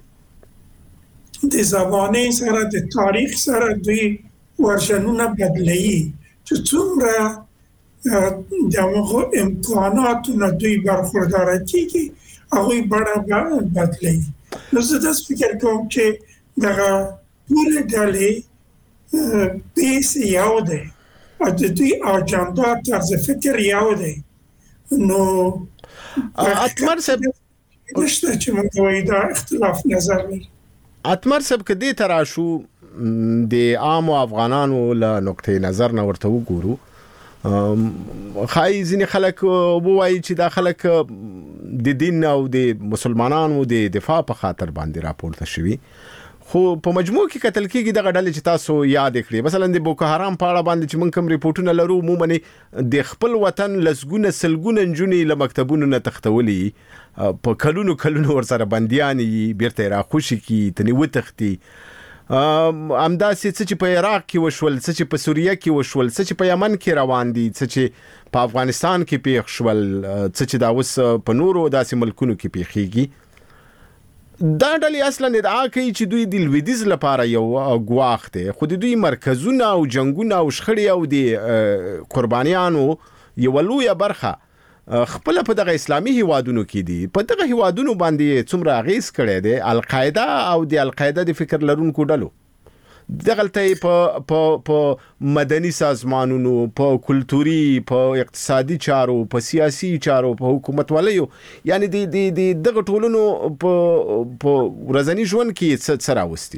د زمانې سره د تاریخ سره دوی ورژنونه بدلوي چې څومره د هغو امکاناتو نه دوی برخورداره کېږي هغوی بڼه بدلوي. نو زه داسې فکر کوم چې دغه ټولې ډلې بیس یو دی او د دوی اجنډا طرز فکر یو دی. نو
اتمر صاحب
نشته چې موږ وایو دا اختلاف نظر لري.
اتمر صاحب کدی تراشو د عام افغانانو له نقطې نظر نه ورته وګورو خای ځینې خلک وایي چې دا خلک د دین او د مسلمانانو د دفاع په خاطر باندې راپورته شوي خو په مجموع کې قتل کېږي دغه ډلې چې تاسو یاد کړئ مثلا د بوکو حرام په اړه باندې چې موږ کوم ریپورتونه لرو عموما د خپل وطن لسګونه سلګونه نجونې له مکتبونو نه تختولي په کلونو ورسره بنديان بیرته راخوشي کی تنی وتختی امداسې چې په عراق کې وشول چې په سوریه کې وشول چې په یمن کې روان دي چې په افغانستان کې پیښ شول چې دا اوس په نورو داسې ملکونو کې پیښیږي دا ډلې اصلا ادعا کوي چې دوی د لویدیز لپاره یو ګواښ دی خو دوی مرکزونه او جنگونه او شخړې او د قربانیانو یو لویه برخه خپل په دغه اسلامي هیوادونو کې دي په دغه هیوادونو باندې څومره اغیز کړي دي القاعده او د القاعده د فکر لرونکو ډلو دغلته په مدني سازمانونو په کلتوري په اقتصادي چارو په سیاسي چارو په حکومت والیو یعنی د دغه ټولونو په ورځني ژوند کې څه راوستي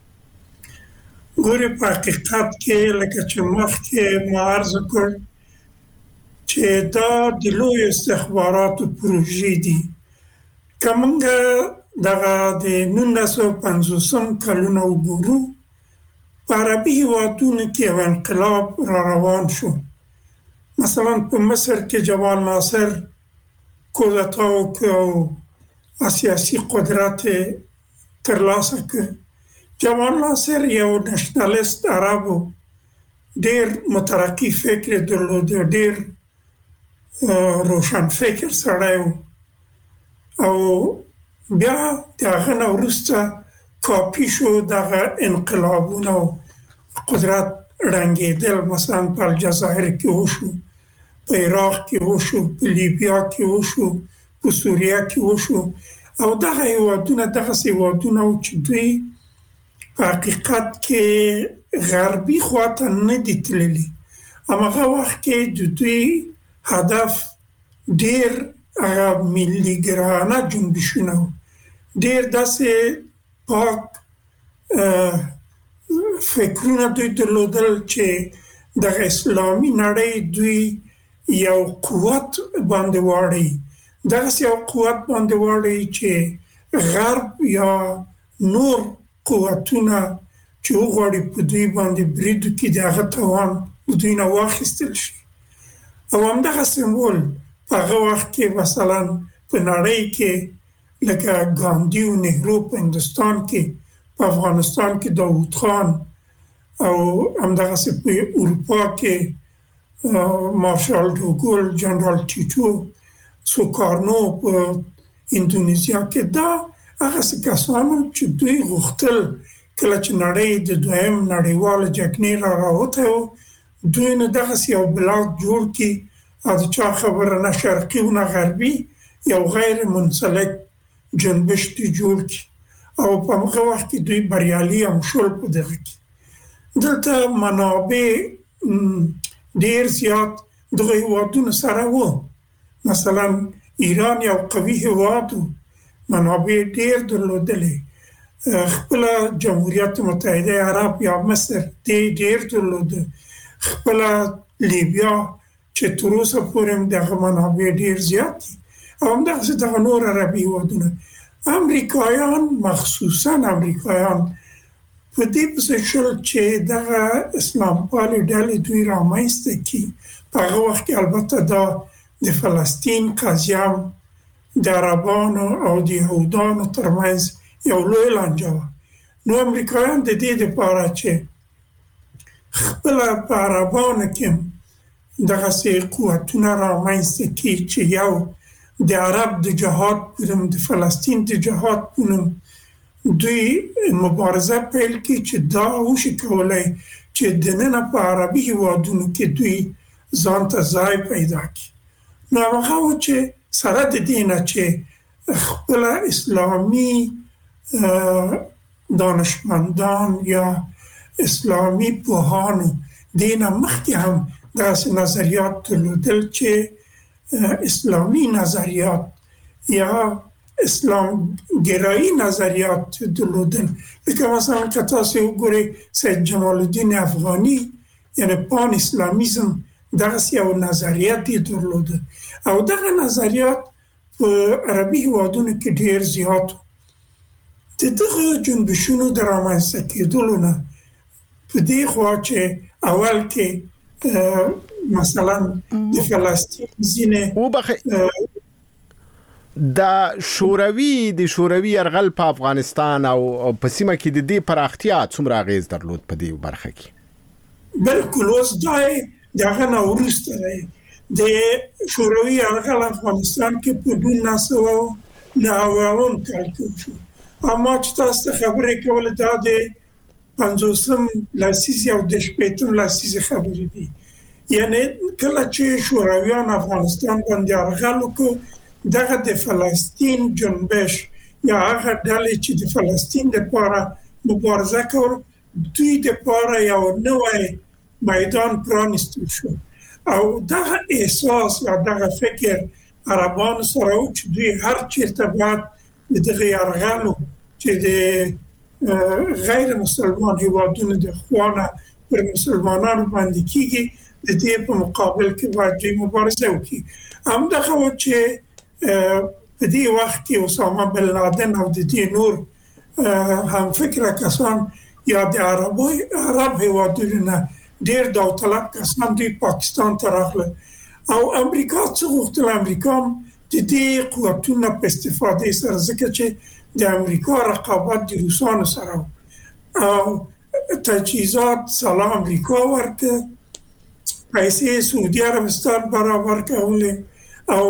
ګورې په حقیقت کې لکه چې مخکې ما عرض وکړ چې دا د لوی استخباراتو پروژې دي که موږ دغه د 1950 کلونه وګورو په عربي هیوادونو کې یو انقلاب را روان شو مثلا په مصر کې جمال ناصر کودتا وکړ او سیاسي قدرت ترلاسه کړ جمال ناصر یو نشنالیست عربو ډېر مترقي فکر درلود ډېر روشن فکر سړی او بیا د هغه نه وروسته کاپی شو دغه انقلابونه قدرت رنګېدل مثلا په الجزایر کې وشو په عراق کې وشو په لیبیا کې وشو په سوریه کې وشو او دغه هیوادونه دغسې هیوادونه و چې دوی په حقیقت کې غربي خواته نه دي تللي هماغه وخت کې د دوی هدف ډېر ملي ګرانه جنبشونه ډېر داسې پاک فکرونه دوی درلودل چې دغه اسلامي نړۍ دوی یو قوت باندې واړي دغسې یو قوت باندې واړي چې غرب یا نور قوتونه چې وغواړي په دوی باندې برید وکړي د هغه توان دوی نه واخیستل شي او همدغه سمبول په هغه وخت کې مثلا په نړۍ کې لکه ګاندي او نهرو په هندوستان کې په افغانستان کې داود خان او همدغسې په اروپا کې مارشال دوګل جنرال ټیټو سوکارنو په اندونیزیا کې دا هغه کسانو چې دوی غوښتل کله چې نړۍ د دویم نړیوال جګړې را راوته دوی نه دغسې یو بلاک جوړ کړي او د چا خبره نه شرقي او نه غربي یو غیر منسلک جنبش دی جوړ کړي او په هغه وخت کې دوی بریالي هم شول په دغه کې دلته منابع ډیر زیات دغه هیوادونو سره وو. مثلا ایران یو قوي هیواد منابع ډیر درلودلې، خپل جمهوریت متحده عرب یا مصر ډیر درلوده، خپل لیبیا چې تر اوسه پورې دغه منابع ډیر زیات دي، او همدغسې دغه نور عربي هیوادونه. امریکایان مخصوصا امریکایان په دې پسې شول چې دغه اسلام پالې ډلې دوی رامنځته کړي. په هغه وخت کې البته دا د فلسطین قضیه د عربانو او د یهودانو ترمنځ یو لوی لانجه وه. نو امریکایان د دې دپاره چې خپله په عربانو کې دغسې قوتونه رامنځته کړي چې یو د عرب د جهاد په نوم، د فلسطین د جهاد په نوم دوی مبارزه پیل کړي چې دا وشي کولی چې دننه په عربي هیوادونو کې دوی ځان ته ځای پیدا کړي. نو هغه و چې سره د دې نه چې خپله اسلامي دانشمندان یا اسلامي پوهانو دې نه مخکې هم داسې نظریات درلودل چې اسلامی نظریات یا اسلام گرایی نظریات درلودل. لکه مثلا که تاسو وګورئ سید جمال الدین افغانی یعنی پان اسلامیزم دغسې یو نظریات یې درلوده، او دغه نظریات په عربي هیوادونو کې ډیر زیات و. د دغه جنبشونو د رامنځته کېدلو نه په دې خوا چې اول کې مثلا د فلسطین ځینې
د شوروي یرغل په افغانستان او په سیمه کې د دې پراختیا څومره اغیز درلود په دې برخه کې؟
بلکل اوس دغه نه وروسته دی. د شوروي یرغل افغانستان کې په 1990 کال کې شو. اما چې تاسو ته خبرې کولې دا د 50 لسیزې او د 15 لسیزې خبرې دي. یعنی کله چې شورویان افغانستان باندې یرغل وکړ، دغه د فلسطین جنبش یا هغه ډلې چې د فلسطین لپاره مبارزه کوله، دوی لپاره یو نوی میدان پرانیستل شو. او دغه احساس یا دغه فکر عربانو سره و چې دوی هر چیرته باید د دغه یرغلو چې د غیر مسلمان هیوادونو د خوانه پر مسلمانانو باندې کیږي، د دې په مقابل کې باید دوی مبارزه وکړي. همدغه و چې په دې وخت کې اسامه بن لادن او د دې نور هم فکره کسان یا د عرب هیوادونو نه ډیر داوطلب کسان دوی پاکستان ته راغله، او امریکا څه غوښتل؟ امریکا د دې قوتونو په استفاده سره، ځکه چې د امریکا رقابت د روسانو سره او تجهیزات سلام امریکا ورکه، پیسې سعودي عربستان برابر کولې، او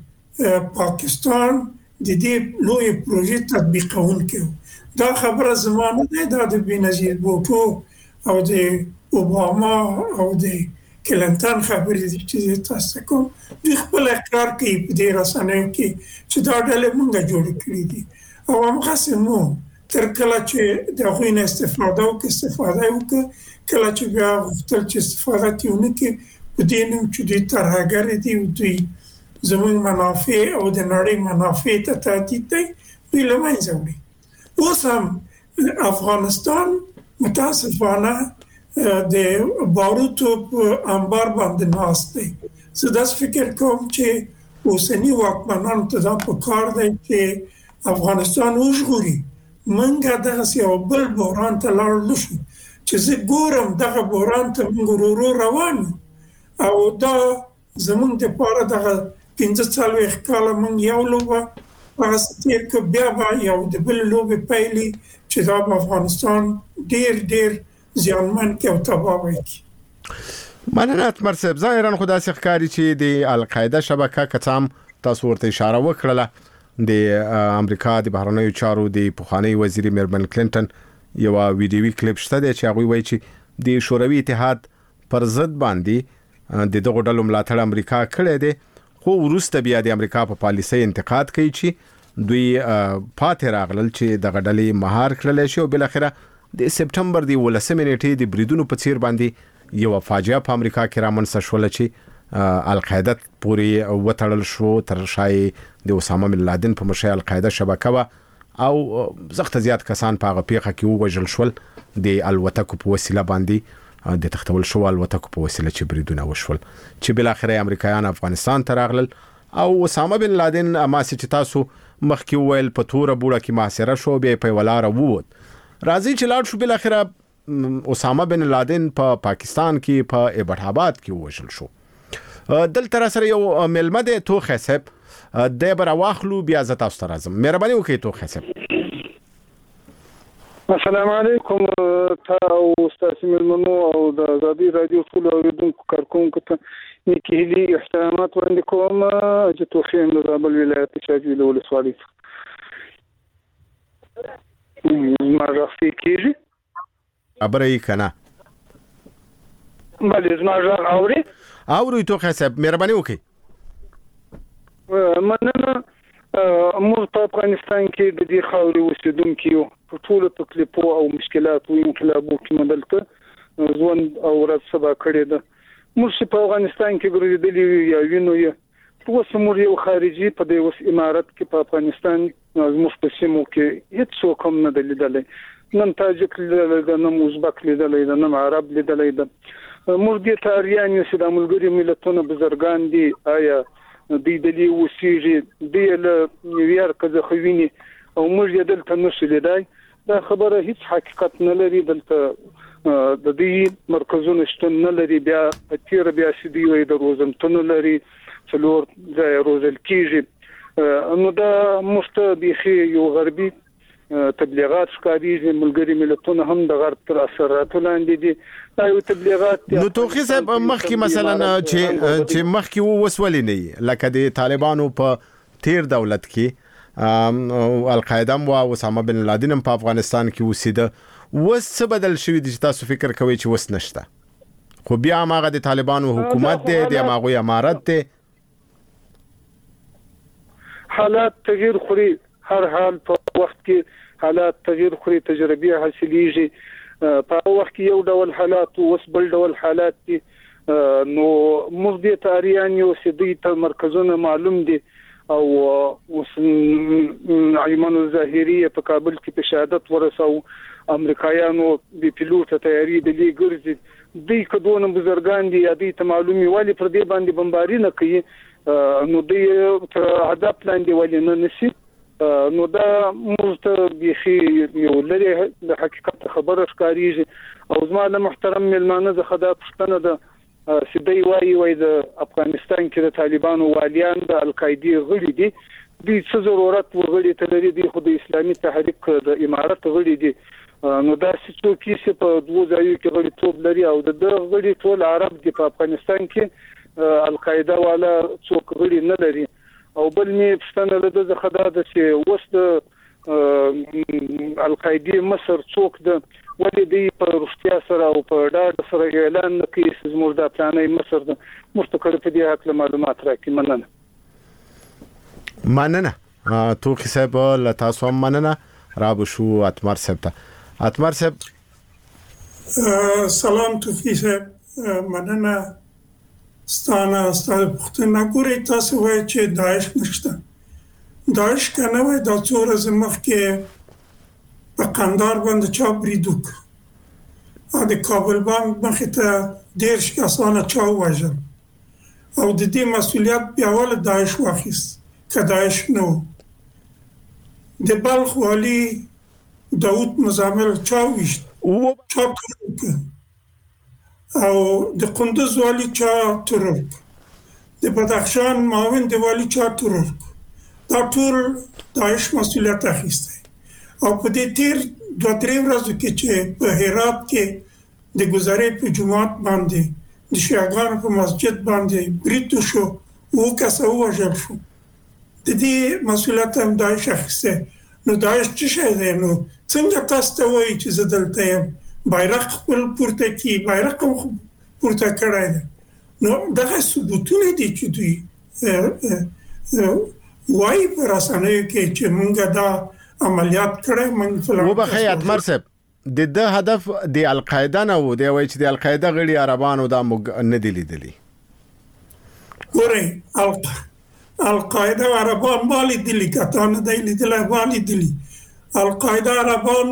پاکستان د دې لوی پروژې تطبیقونکی و. دا خبره زمانه ده، دا د بینظیر بوټو او د اوباما او د کلینتن خبرې دي چې تاسو کوم دوی خپل اقرار کوي په دې رسنیو کې چې دا ډلې موږ جوړ کړې دي، او همغسې مو تر کله چې د هغوی نه استفاده وکړه، کله چې بیا غوښتل چې استفاده ترې ونه کړي په دې نوم چې دوی ترهګرې دي او دوی زموږ منافع او د نړۍ منافع ته تهدید دی، دوی له منځه وړي. اوس هم افغانستان متاسفانه د باروتو په انبار باندې ناست دی. زه داسې فکر کوم چې اوسني واکمنانو ته دا پکار دی چې افغانستان وژغوري، موږ دغسې یو بل بحران ته لاړ نشو چې زه ګورم دغه بحران ته موږ ورو روان یو، او دا زموږ دپاره دغه 45 کاله موږ یو لوبه هغسې تېر کړ، بیا به یو د بل لوبې پیلي چې دا به افغانستان ډیر زیانمن کې او تباه وکړي.
مننه اتمر صاحب. ظاهرا خو داسې ښکاري چې د القاعده شبکه کڅام تاسو ورته اشاره وکړله، د امریکا د بهرنیو چارو د پخوانی وزیر میرمن کلینټن یو ویډیوي کلیپ شته دی چې هغه وایي چې د شوروي اتحاد پر ضد باندې د دغه ډلو ملاتړ امریکا کړی دی، خو وروسته بیا د امریکا په پالیسۍ انتقاد کوي چې دوی پاتې راغلل چې دغه ډلې مهار کړل شي، او بل اخره د سپټمبر د 18 نیټې د بریدونو په څیر باندې یو فاجعه په امریکا کې رامنځته شول چې القاعده پورې وتړل شو تر شای د اسامه بن لادن په مشر القاعده شبکه او زخت زیات کسان په هغه پیخه کې وژل شول د الوتکو په وسیله باندې د تختول شو الوتکو په وسیله چې بریدونه وشول چې بل اخر امریکایان افغانستان ته راغلل او اسامه بن لادن اماسي چې تاسو مخکې ویل په توره بوړه کې محاصره شو به په ولاره ووت راځي چې لاړ شو بل اخر اسامه بن لادن په پاکستان کې په ایبټ آباد کې وژل شو دل تر سره یو ملمه د توخه حساب د بر واخلو بیا ز تاسو ته راځم مهرباني وکړئ توخه حساب
السلام علیکم تاسو استاد ملمنو او د آزادي رادیو ټول اوریدونکو کارکونکو ته نیکی هیلي احترامات وړاندې کوم چې توخه د زابل ولایت شاجوی له ولسوالۍ ما راځي کیږي
خبرې کنه
بلې زما ژغ
اوري توخه حساب مهرباني وکړئ
مننه موږ په افغانستان کې د دې خاورې اوسېدونکو یو په ټولو تکلیفو او مشکلاتو انقلابو کې مدلته ژوند او ورځ سبا کړې ده موږ په افغانستان کې ګرځېدلي یا وینو یې اوس موږ یو خارجي په دې اوس امارت کې په افغانستان زموږ په سیمو کې هیڅ څوک هم نه لیدلی نن تاجک لیدلی ده نه ازبک لیدلی ده نه عرب لیدلی ده موږ دې ته اریان یو چې د ملګري ملتونو بزرګان دي آیا دی دلی وسیږي دی له نیویارک څخه خویني او موږ یې دلته نشو لیدای دا خبره هیڅ حقیقت نه لري دلته د دې مرکزونو شتون نه لري بیا تیر بیا سدي وي د روزنتون لري څلور ځای روزل کیږي نو دا مستبيخي یو غربي تبلیغات ښکاري ملګري ملتونه هم د غرب تر اثراتو لاندې دي دا یو تبلیغات
نو توخي صاحب مخکې مثلا چې مخکې وسولې نه لکه د طالبانو په تیر دولت کې القاعده او اسامه بن لادن په افغانستان کې وسیده وس څه بدل شوی دي چې تاسو فکر کوئ چې وس نشته خو بیا هغه د طالبانو حکومت دی د هغه امارت دی
حالات تغییر خوري هر حال په وخت کې حالات تغییر خوري تجربه حاصلېږي په وخت کې یو ډول حالات او بل ډول حالات دي نو موږ دې تاریان یو سدي ته مرکزونه معلوم دي او ایمان الظاهری په کابل کې په شهادت ورسو امریکایانو د پیلوټ تیاری د لیګرز دي کډونه بزرګان دي یادي ته معلومي والی پر دې باندې بمباري نه کوي نو دې هدف لاندې ولې نه نشي نو دا موږ بيخي یو لري د حقیقت خبره ښکاریږي او زما له محترم ملمانه زه خدا پښتنه ده سیدی وای د افغانستان کې د طالبانو والیان د القاعده غړي دي د څه ضرورت وغړي ته لري د خود اسلامي تحریک د امارت غړي دي نو دا څه کیسه په دوه ځایو کې غړي ټوب لري او د غړي ټول عرب دي په افغانستان کې القاعده والا څوک غړي نه لري او بل می پښتنه له د خدا د چې وست القاعده مصر څوک د ولې دی په روسیا سره او په ډاډ سره اعلان کوي چې زموږ د پلانې مصر د مستقر په دې حق معلومات راکړي
مننه توخي صاحب له تاسو هم مننه رابو شو اتمر صاحب ته اتمر صاحب
سلام توخي صاحب مننه ستانه پښتنه ګوري تاسو وایي چې داعش نشته داعش کنه وای د څوره زمخ کې په قندار باندې چا بریدوک او د کابل باندې مخې ته ډېر کسان چا وژل او د دې مسولیت بیا ول داعش واخیست که داعش نو د بلخ والی داوود مزامل چا ویشت چا او د قندوز والی چا ترور د بدخشان معاون د والی چا ترور دا ټول داعش مسولیت اخیسته او په دې تیر 2-3 ورځې کې چې په هرات کې د گزارې په جمعات باندې د شیعاګانو په مسجد باندې برید شو او کسه وژل شو د دې مسولیت هم داعش اخیسته نو داعش څه شي دی نو څنګه تاسو ته وایي چې زه دلته یم بیرغ خپل پورته کی بیرغ هم پورته کړای دی نو دغه ثبوتونه دي چې دوی وایي پر اسانه کې چې مونږه دا عملیات کړای مونږ فلان
وبخې اتمر صاحب د هدف د القاعده نه و دی وای چې د القاعده غړي عربانو دا نه دی لیدلی
ګورې القاعده عربان مالي دي کته نه دی لیدلی مالي دي القاعده عربان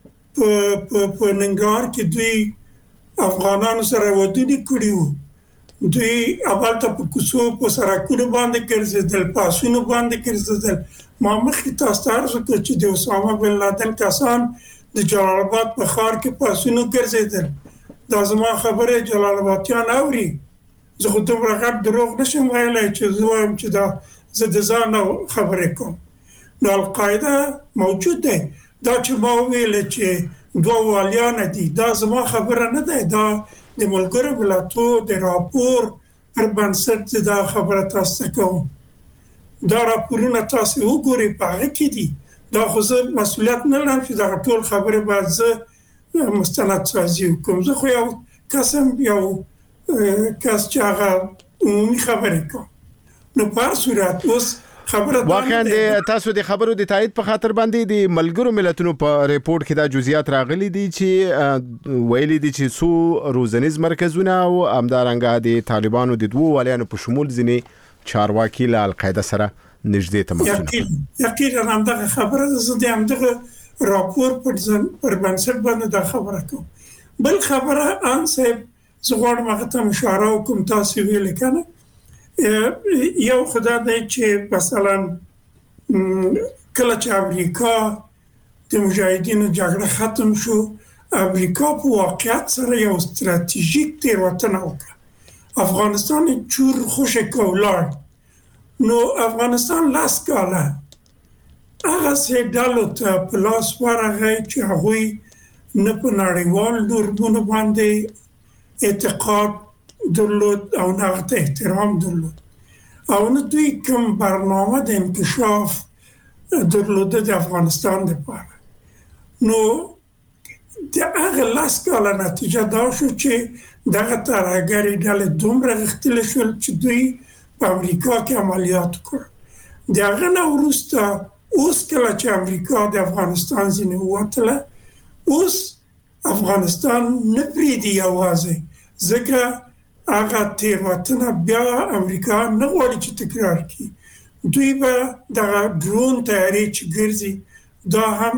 په ننګار کې دوی افغانانو سره ودی کړیو دوی اول ته په کوڅو په سرکونو باندې ګرځېدل پاسونو باندې ګرځېدل ما مخکې تاسو ته عرض وکړ چې د اسامه بن لادن کسان د جلال آباد په ښار کې پاسونو ګرځېدل دا زما خبره جلال آبادیان اوري زه خو دومره غټ دروغ نشم ویلی چې زه وایم چې دا زه د ځان خبرې کوم نو القاعده موجود دی دا چې ما ویل چې دوه والیان دي دا زما خبره نه ده دا د ملګرو ملتونو د راپور پر بنسټ دا خبره تاسو کوم دا راپورونه تاسو وګورئ په هغه کې دي دا خو زه مسؤلیت نه لرم چې دا ټول خبره باید زه مستند سازي وکړم زه خو یو قسم یو کس چې هغه عمومي خبرې کوم نو په صورت اوس
واقعا د تاسو د خبرو د تایید په خاطر باندې د ملګرو ملتونو په ریپورت کې دا جزئیات راغلي دي چې ویلي دي چې سو روزنیز مرکزونه او همدارنګه د طالبانو د دوه والیانو په شمول ځینې چارواکي له القاعده سره نږدې تماسونه
یقینا همدغه خبره زه د همدغه راپور پر بنسټ باندې دا خبره کوم بل خبره ان صاحب زه غواړم هغه ته اشاره وکم تاسو ویل کنه یو خدای دی چې مثلا کله چې امریکا د مجاهدینو جګړه ختم شو امریکا په واقعیت سره یو ستراتیژیک تیروتنه وکړه افغانستان چور خوش کولار نو افغانستان لاس کاله هغه سه ډالو ته پلاس ورغی چې هغه نه په نړیوال دوربونه باندې اعتقاد درلود او نغت احترام درلود او نه دوی کوم برنامه د انکشاف درلود د افغانستان لپاره نو د هغه لاس کاله نتیجه دا شو چې دغه ترهګري ډلې دومره غښتلې شول چې دوی په امریکا کې عملیات وکړ د هغه نه وروسته اوس کله چې امریکا د افغانستان ځینې ووتله اوس افغانستان نه پرېږدي یوازې ځکه هغه تیروتنه بیا امریکا نه غواړي چې تکرار کړي دوی به د ډرون تیاري چې ګرځي دا هم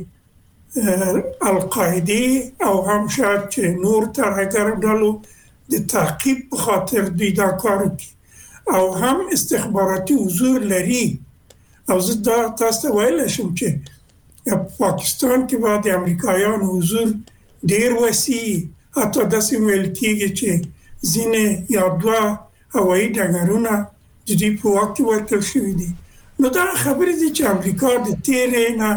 د القاعده او هم شاید چې نور ترهګر ډلو د تعقیب په خاطر دوی دا کار کوي او هم استخباراتي حضور لري او زه دا تاسو ته ویل شم چې پاکستان کې به د امریکایانو حضور ډیر وسیع حتی داسې ویل کېږي چې ځینې یا دوه هوایي ډګرونه د دوی په واک کې ورکړل شوي دي نو دا خبرې دي چې امریکا د تېرې نه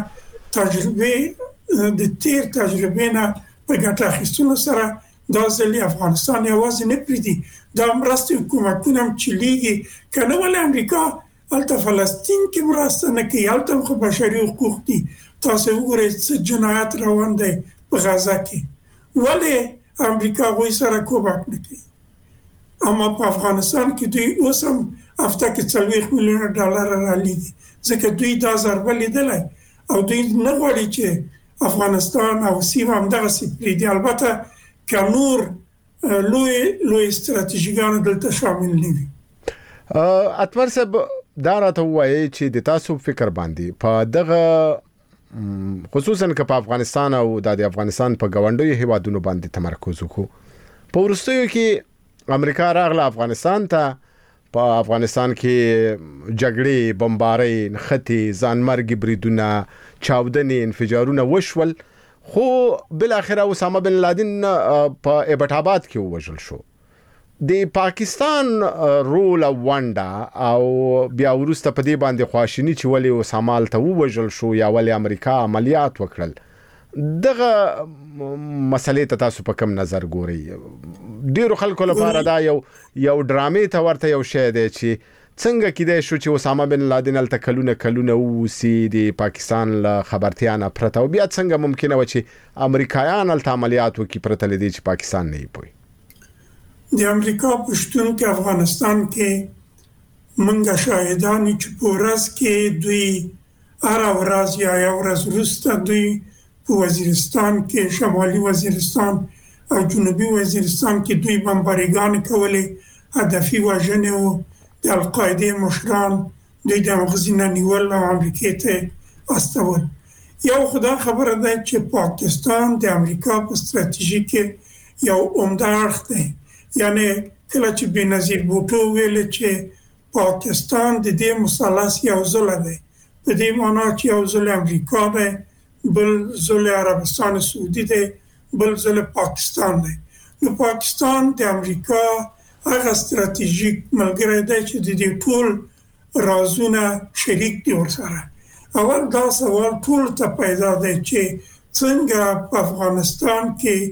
تجربې نه په ګټه اخیستلو سره دا ځل افغانستان یوازې نه پرېږدي دا مرستې حکومتونه هم چلیږي که نه ولې امریکا هلته فلسطین کې مرسته نه کوي هلته خو بشري حقوق دي تاسو وګورئ څه جنایت روان دی په غزه کې ولې امریکا هغوی سره کومک نه کوي اما په افغانستان کې دوی اوس هم هفته کې $40 میلیونه رالیږي ځکه دوی دا ضربه لیدلی او دوی نه غواړي چې افغانستان او سیمه همدغسې پرېږدي البته که نور لوی ستراتیژیګان دلته شامل نه وي
اتمر صاحب دا راته ووایي چې د تاسو فکر باندې په دغه خصوصا که په افغانستان او د افغانستان په ګاونډیو هیوادونو باندې تمرکز وکړو په وروستیو کې امریکا راغله افغانستان ته په افغانستان کې جګړې بمبارۍ نښتې ځانمرګي بریدونه چاودنې انفجارونه وشول خو بل اخره اسامه بن لادن په ایبټ آباد کې ووژل شو د پاکستان رول او ونډه او بیا وروسته په دې باندې خواشینی چې ولې اسامه ته ووژل شو یا ولې امریکا عملیات وکړل دغه مسلې ته تاسو په کوم نظر ګورئ ډیرو خلکو لپاره دا یو ډرامې ته ورته یو شی دی چې څنګه کېدای شو چې اسامه بن لادن هلته کلونه اوسي د پاکستان له خبرتیا نه پرته او بیا څنګه ممکنه وه چې امریکایان هلته عملیات وکړي پرته له دې چې پاکستان نه یې پوهي
د امریکا په شتون کې افغانستان کې موږ شاهدان چې په ورځ کې دوی هره ورځ یا یو ورځ وروسته دوی په وزیرستان کې شمالي وزیرستان او جنوبي وزیرستان کې دوی بمباریګان کولې هدفي وژنې او د القاعده مشران دوی د مغزینا نیول او امریکا ته استول. یو خدا خبره ده چې پاکستان د امریکا په ستراتیژي کې یو عمده اړخ دی. یعنی کله چې بنظیر بوټو ویل چې پاکستان د دې مثلث یو ځل دی، په دې معنی چې یو ځل امریکا دی، بل ځل عربستان سعودي دی، بل ځل پاکستان دی. نو پاکستان د امریکا هغه ستراتیژیک ملګری دی چې د دې ټول رازونه شریک دي ورسره. اول دا سوال ټول ته پیدا دی چې څنګه په افغانستان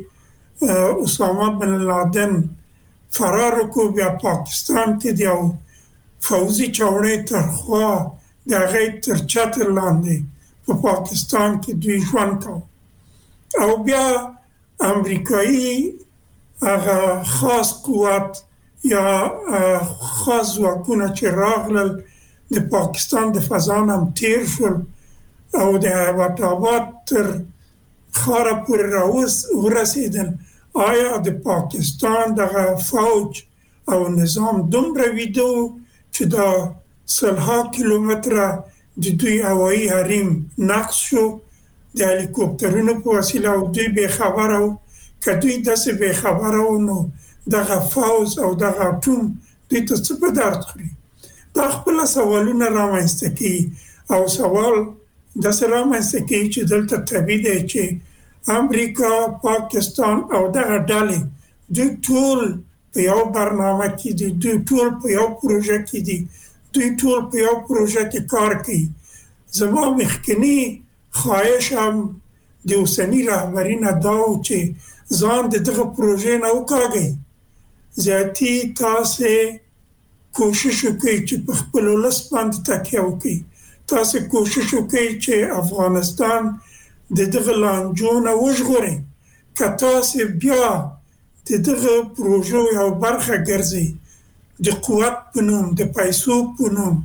کې اسامه بن لادن فرار وکړ، بیا پاکستان کې د یو فوزي چاوړې تر خوا د هغې تر چتر لاندې په پاکستان کې دوی ژوند کوي. او بیا امریکایي هغه خاص قوت یا خاص ځواکونه چې راغلل د پاکستان د فضا نه تیر شول او د هیبت آباد تر ښاره پورې ورسېدل. آیا د پاکستان دغه فوج او نظام دومره ویده و چې دا سلها کیلومتره د دوی هوایي حریم نقص شو د هلیکوپترونو په وسیله او دوی بېخبره و؟ که دوی داسې بېخبره و نو دغه فوز او دغه اټوم دوی ته څه په درد خوري؟ دا خپله سوالونه رامنځته کوي او سوال داسې رامنځته کوي چې دلته طبیعي دی چې امریکا، پاکستان او دغه ډلې دوی ټول په یو برنامه کې دي، دوی ټول په یو پروژه کې دي، دوی ټول په یو پروژه کې کار کوي. زما مخکنی خواهش هم د اوسني رهبري نه دا و چې ځان د دغه پروژې نه وکاږئ. زیاتي تاسې کوشش وکړئ چې په خپل ولس باندې تکیه وکړئ. تاسې کوشش وکړئ چې افغانستان د دغه لانجو نه وژغورئ. که تاسې بیا د دغه پروژو یو برخه ګرځئ، د قوت په نوم، د پیسو په نوم،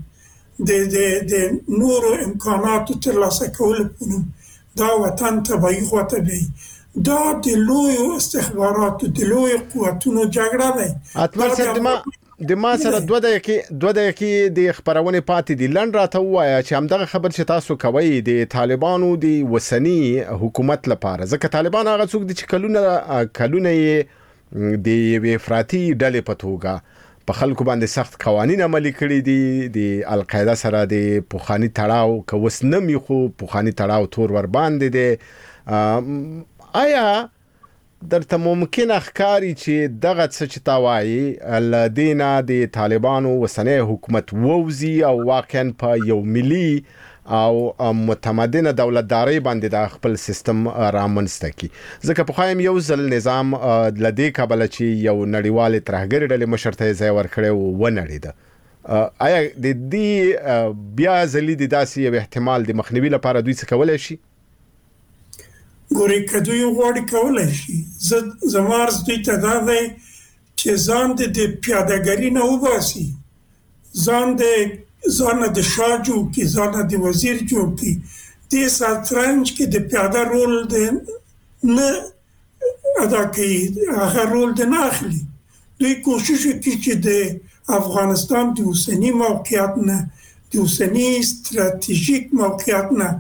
د نورو امکاناتو ترلاسه کولو په نوم دا وطن تباهي خواته بیایي. دا د لویو استخباراتو د لویو قوتونو جګړه دی.
اتمر صاحب د ما سره دوه دقیقې د خبرونه پاتې دي. لنډ راته ووایه چې همدغه خبر چې تاسو کوي د طالبانو د وسنی حکومت لپاره، ځکه طالبان هغه څوک دي چې کلونه یې د یوې افراطي ډلې په توګه په خلکو باندې سخت قوانین عملي کړي دي. د القاعده سره د پوخانی تړاو کوس نمی خو پوخانی تړاو تور ور باندې دي. آیا درته ممکن ښکاري چې دغه څه چې تا وایي لدینا د طالبانو وسنی حکومت ووزي او واقعا په یو ملي او متمدنه دولتداري باندې د خپل سیستم رامنځته کی؟ ځکه په خایم یو ځل نظام لدی کابل چې یو نړیوال ترهګر ډلې مشرته ځای ورکړي و نړیده. آیا د دې بیا ځلې د داسې یو احتمال د مخنیوي لپاره دوی څه کولای شي؟
ګورې که دوی غواړي کولی شي. زما عرض دوی ته دا دی چې ځان د پیادهګري نه وباسي، ځان د شاه جوړ کړي، ځان د وزیر جوړ کړي. دې شطرنج کې د پیاده رول نه ادا کوي، هغه رول د نه اخلي. دوی کوشش وکړي چې د افغانستان د اوسني موقعیت نه، د اوسني ستراتیژیک موقعیت نه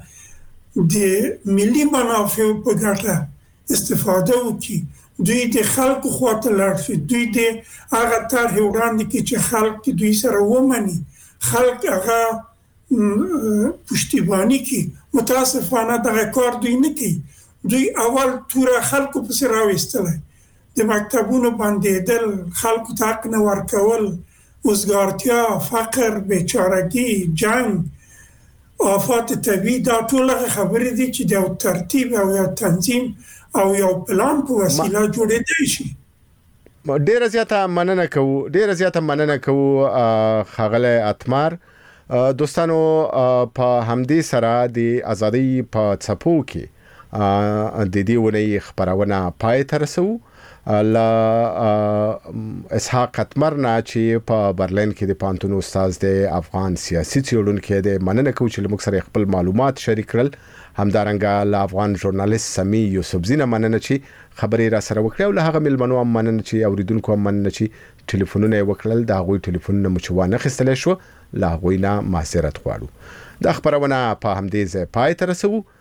د ملي منافعو په ګټه استفاده وکړي. دوی د خلکو خواته لاړ شي، دوی د هغه طرحې وړاندې کړي چې خلک دوی سره ومني، خلک هغه پشتیباني کړي. متاسفانه دغه کار دوی نه کوي. دوی اول توره خلکو پسې راویستلی، د مکتبونو بندېدل، خلکو ته حق نه ورکول، وزګارتیا، فقر، بیچارګي، جنگ، آفات طبیعي، دا ټول خبرې دي چې د یو ترتیب او یو تنظیم او یو پلان په وسیله جوړېدای شي.
ډیره زیاته مننه کوو ښاغلی اتمر. دوستانو په همدې سره د ازادۍ په څپو کې د دې ونې خبرونه پای ته رسو. لا اسحاق اتمرنا چې په برلین کې د پانتون استاد د افغان سیاسي څېړونکو د مننه کوي چې موږ سره خپل معلومات شریک کړل. همدارنګه له افغان ژورنالیست سمی یوسفزی نه مننه چې خبرې را سره وکړې او له هغه ملمنو هم مننه چې اوریدونکو هم مننه چې ټلیفونونه وکړل. دا غوي ټلیفونونه مو چوانه خستل شو، لا غوي نه معذرت غواړو. دا خبرونه په همدې ځای پای ته رسو.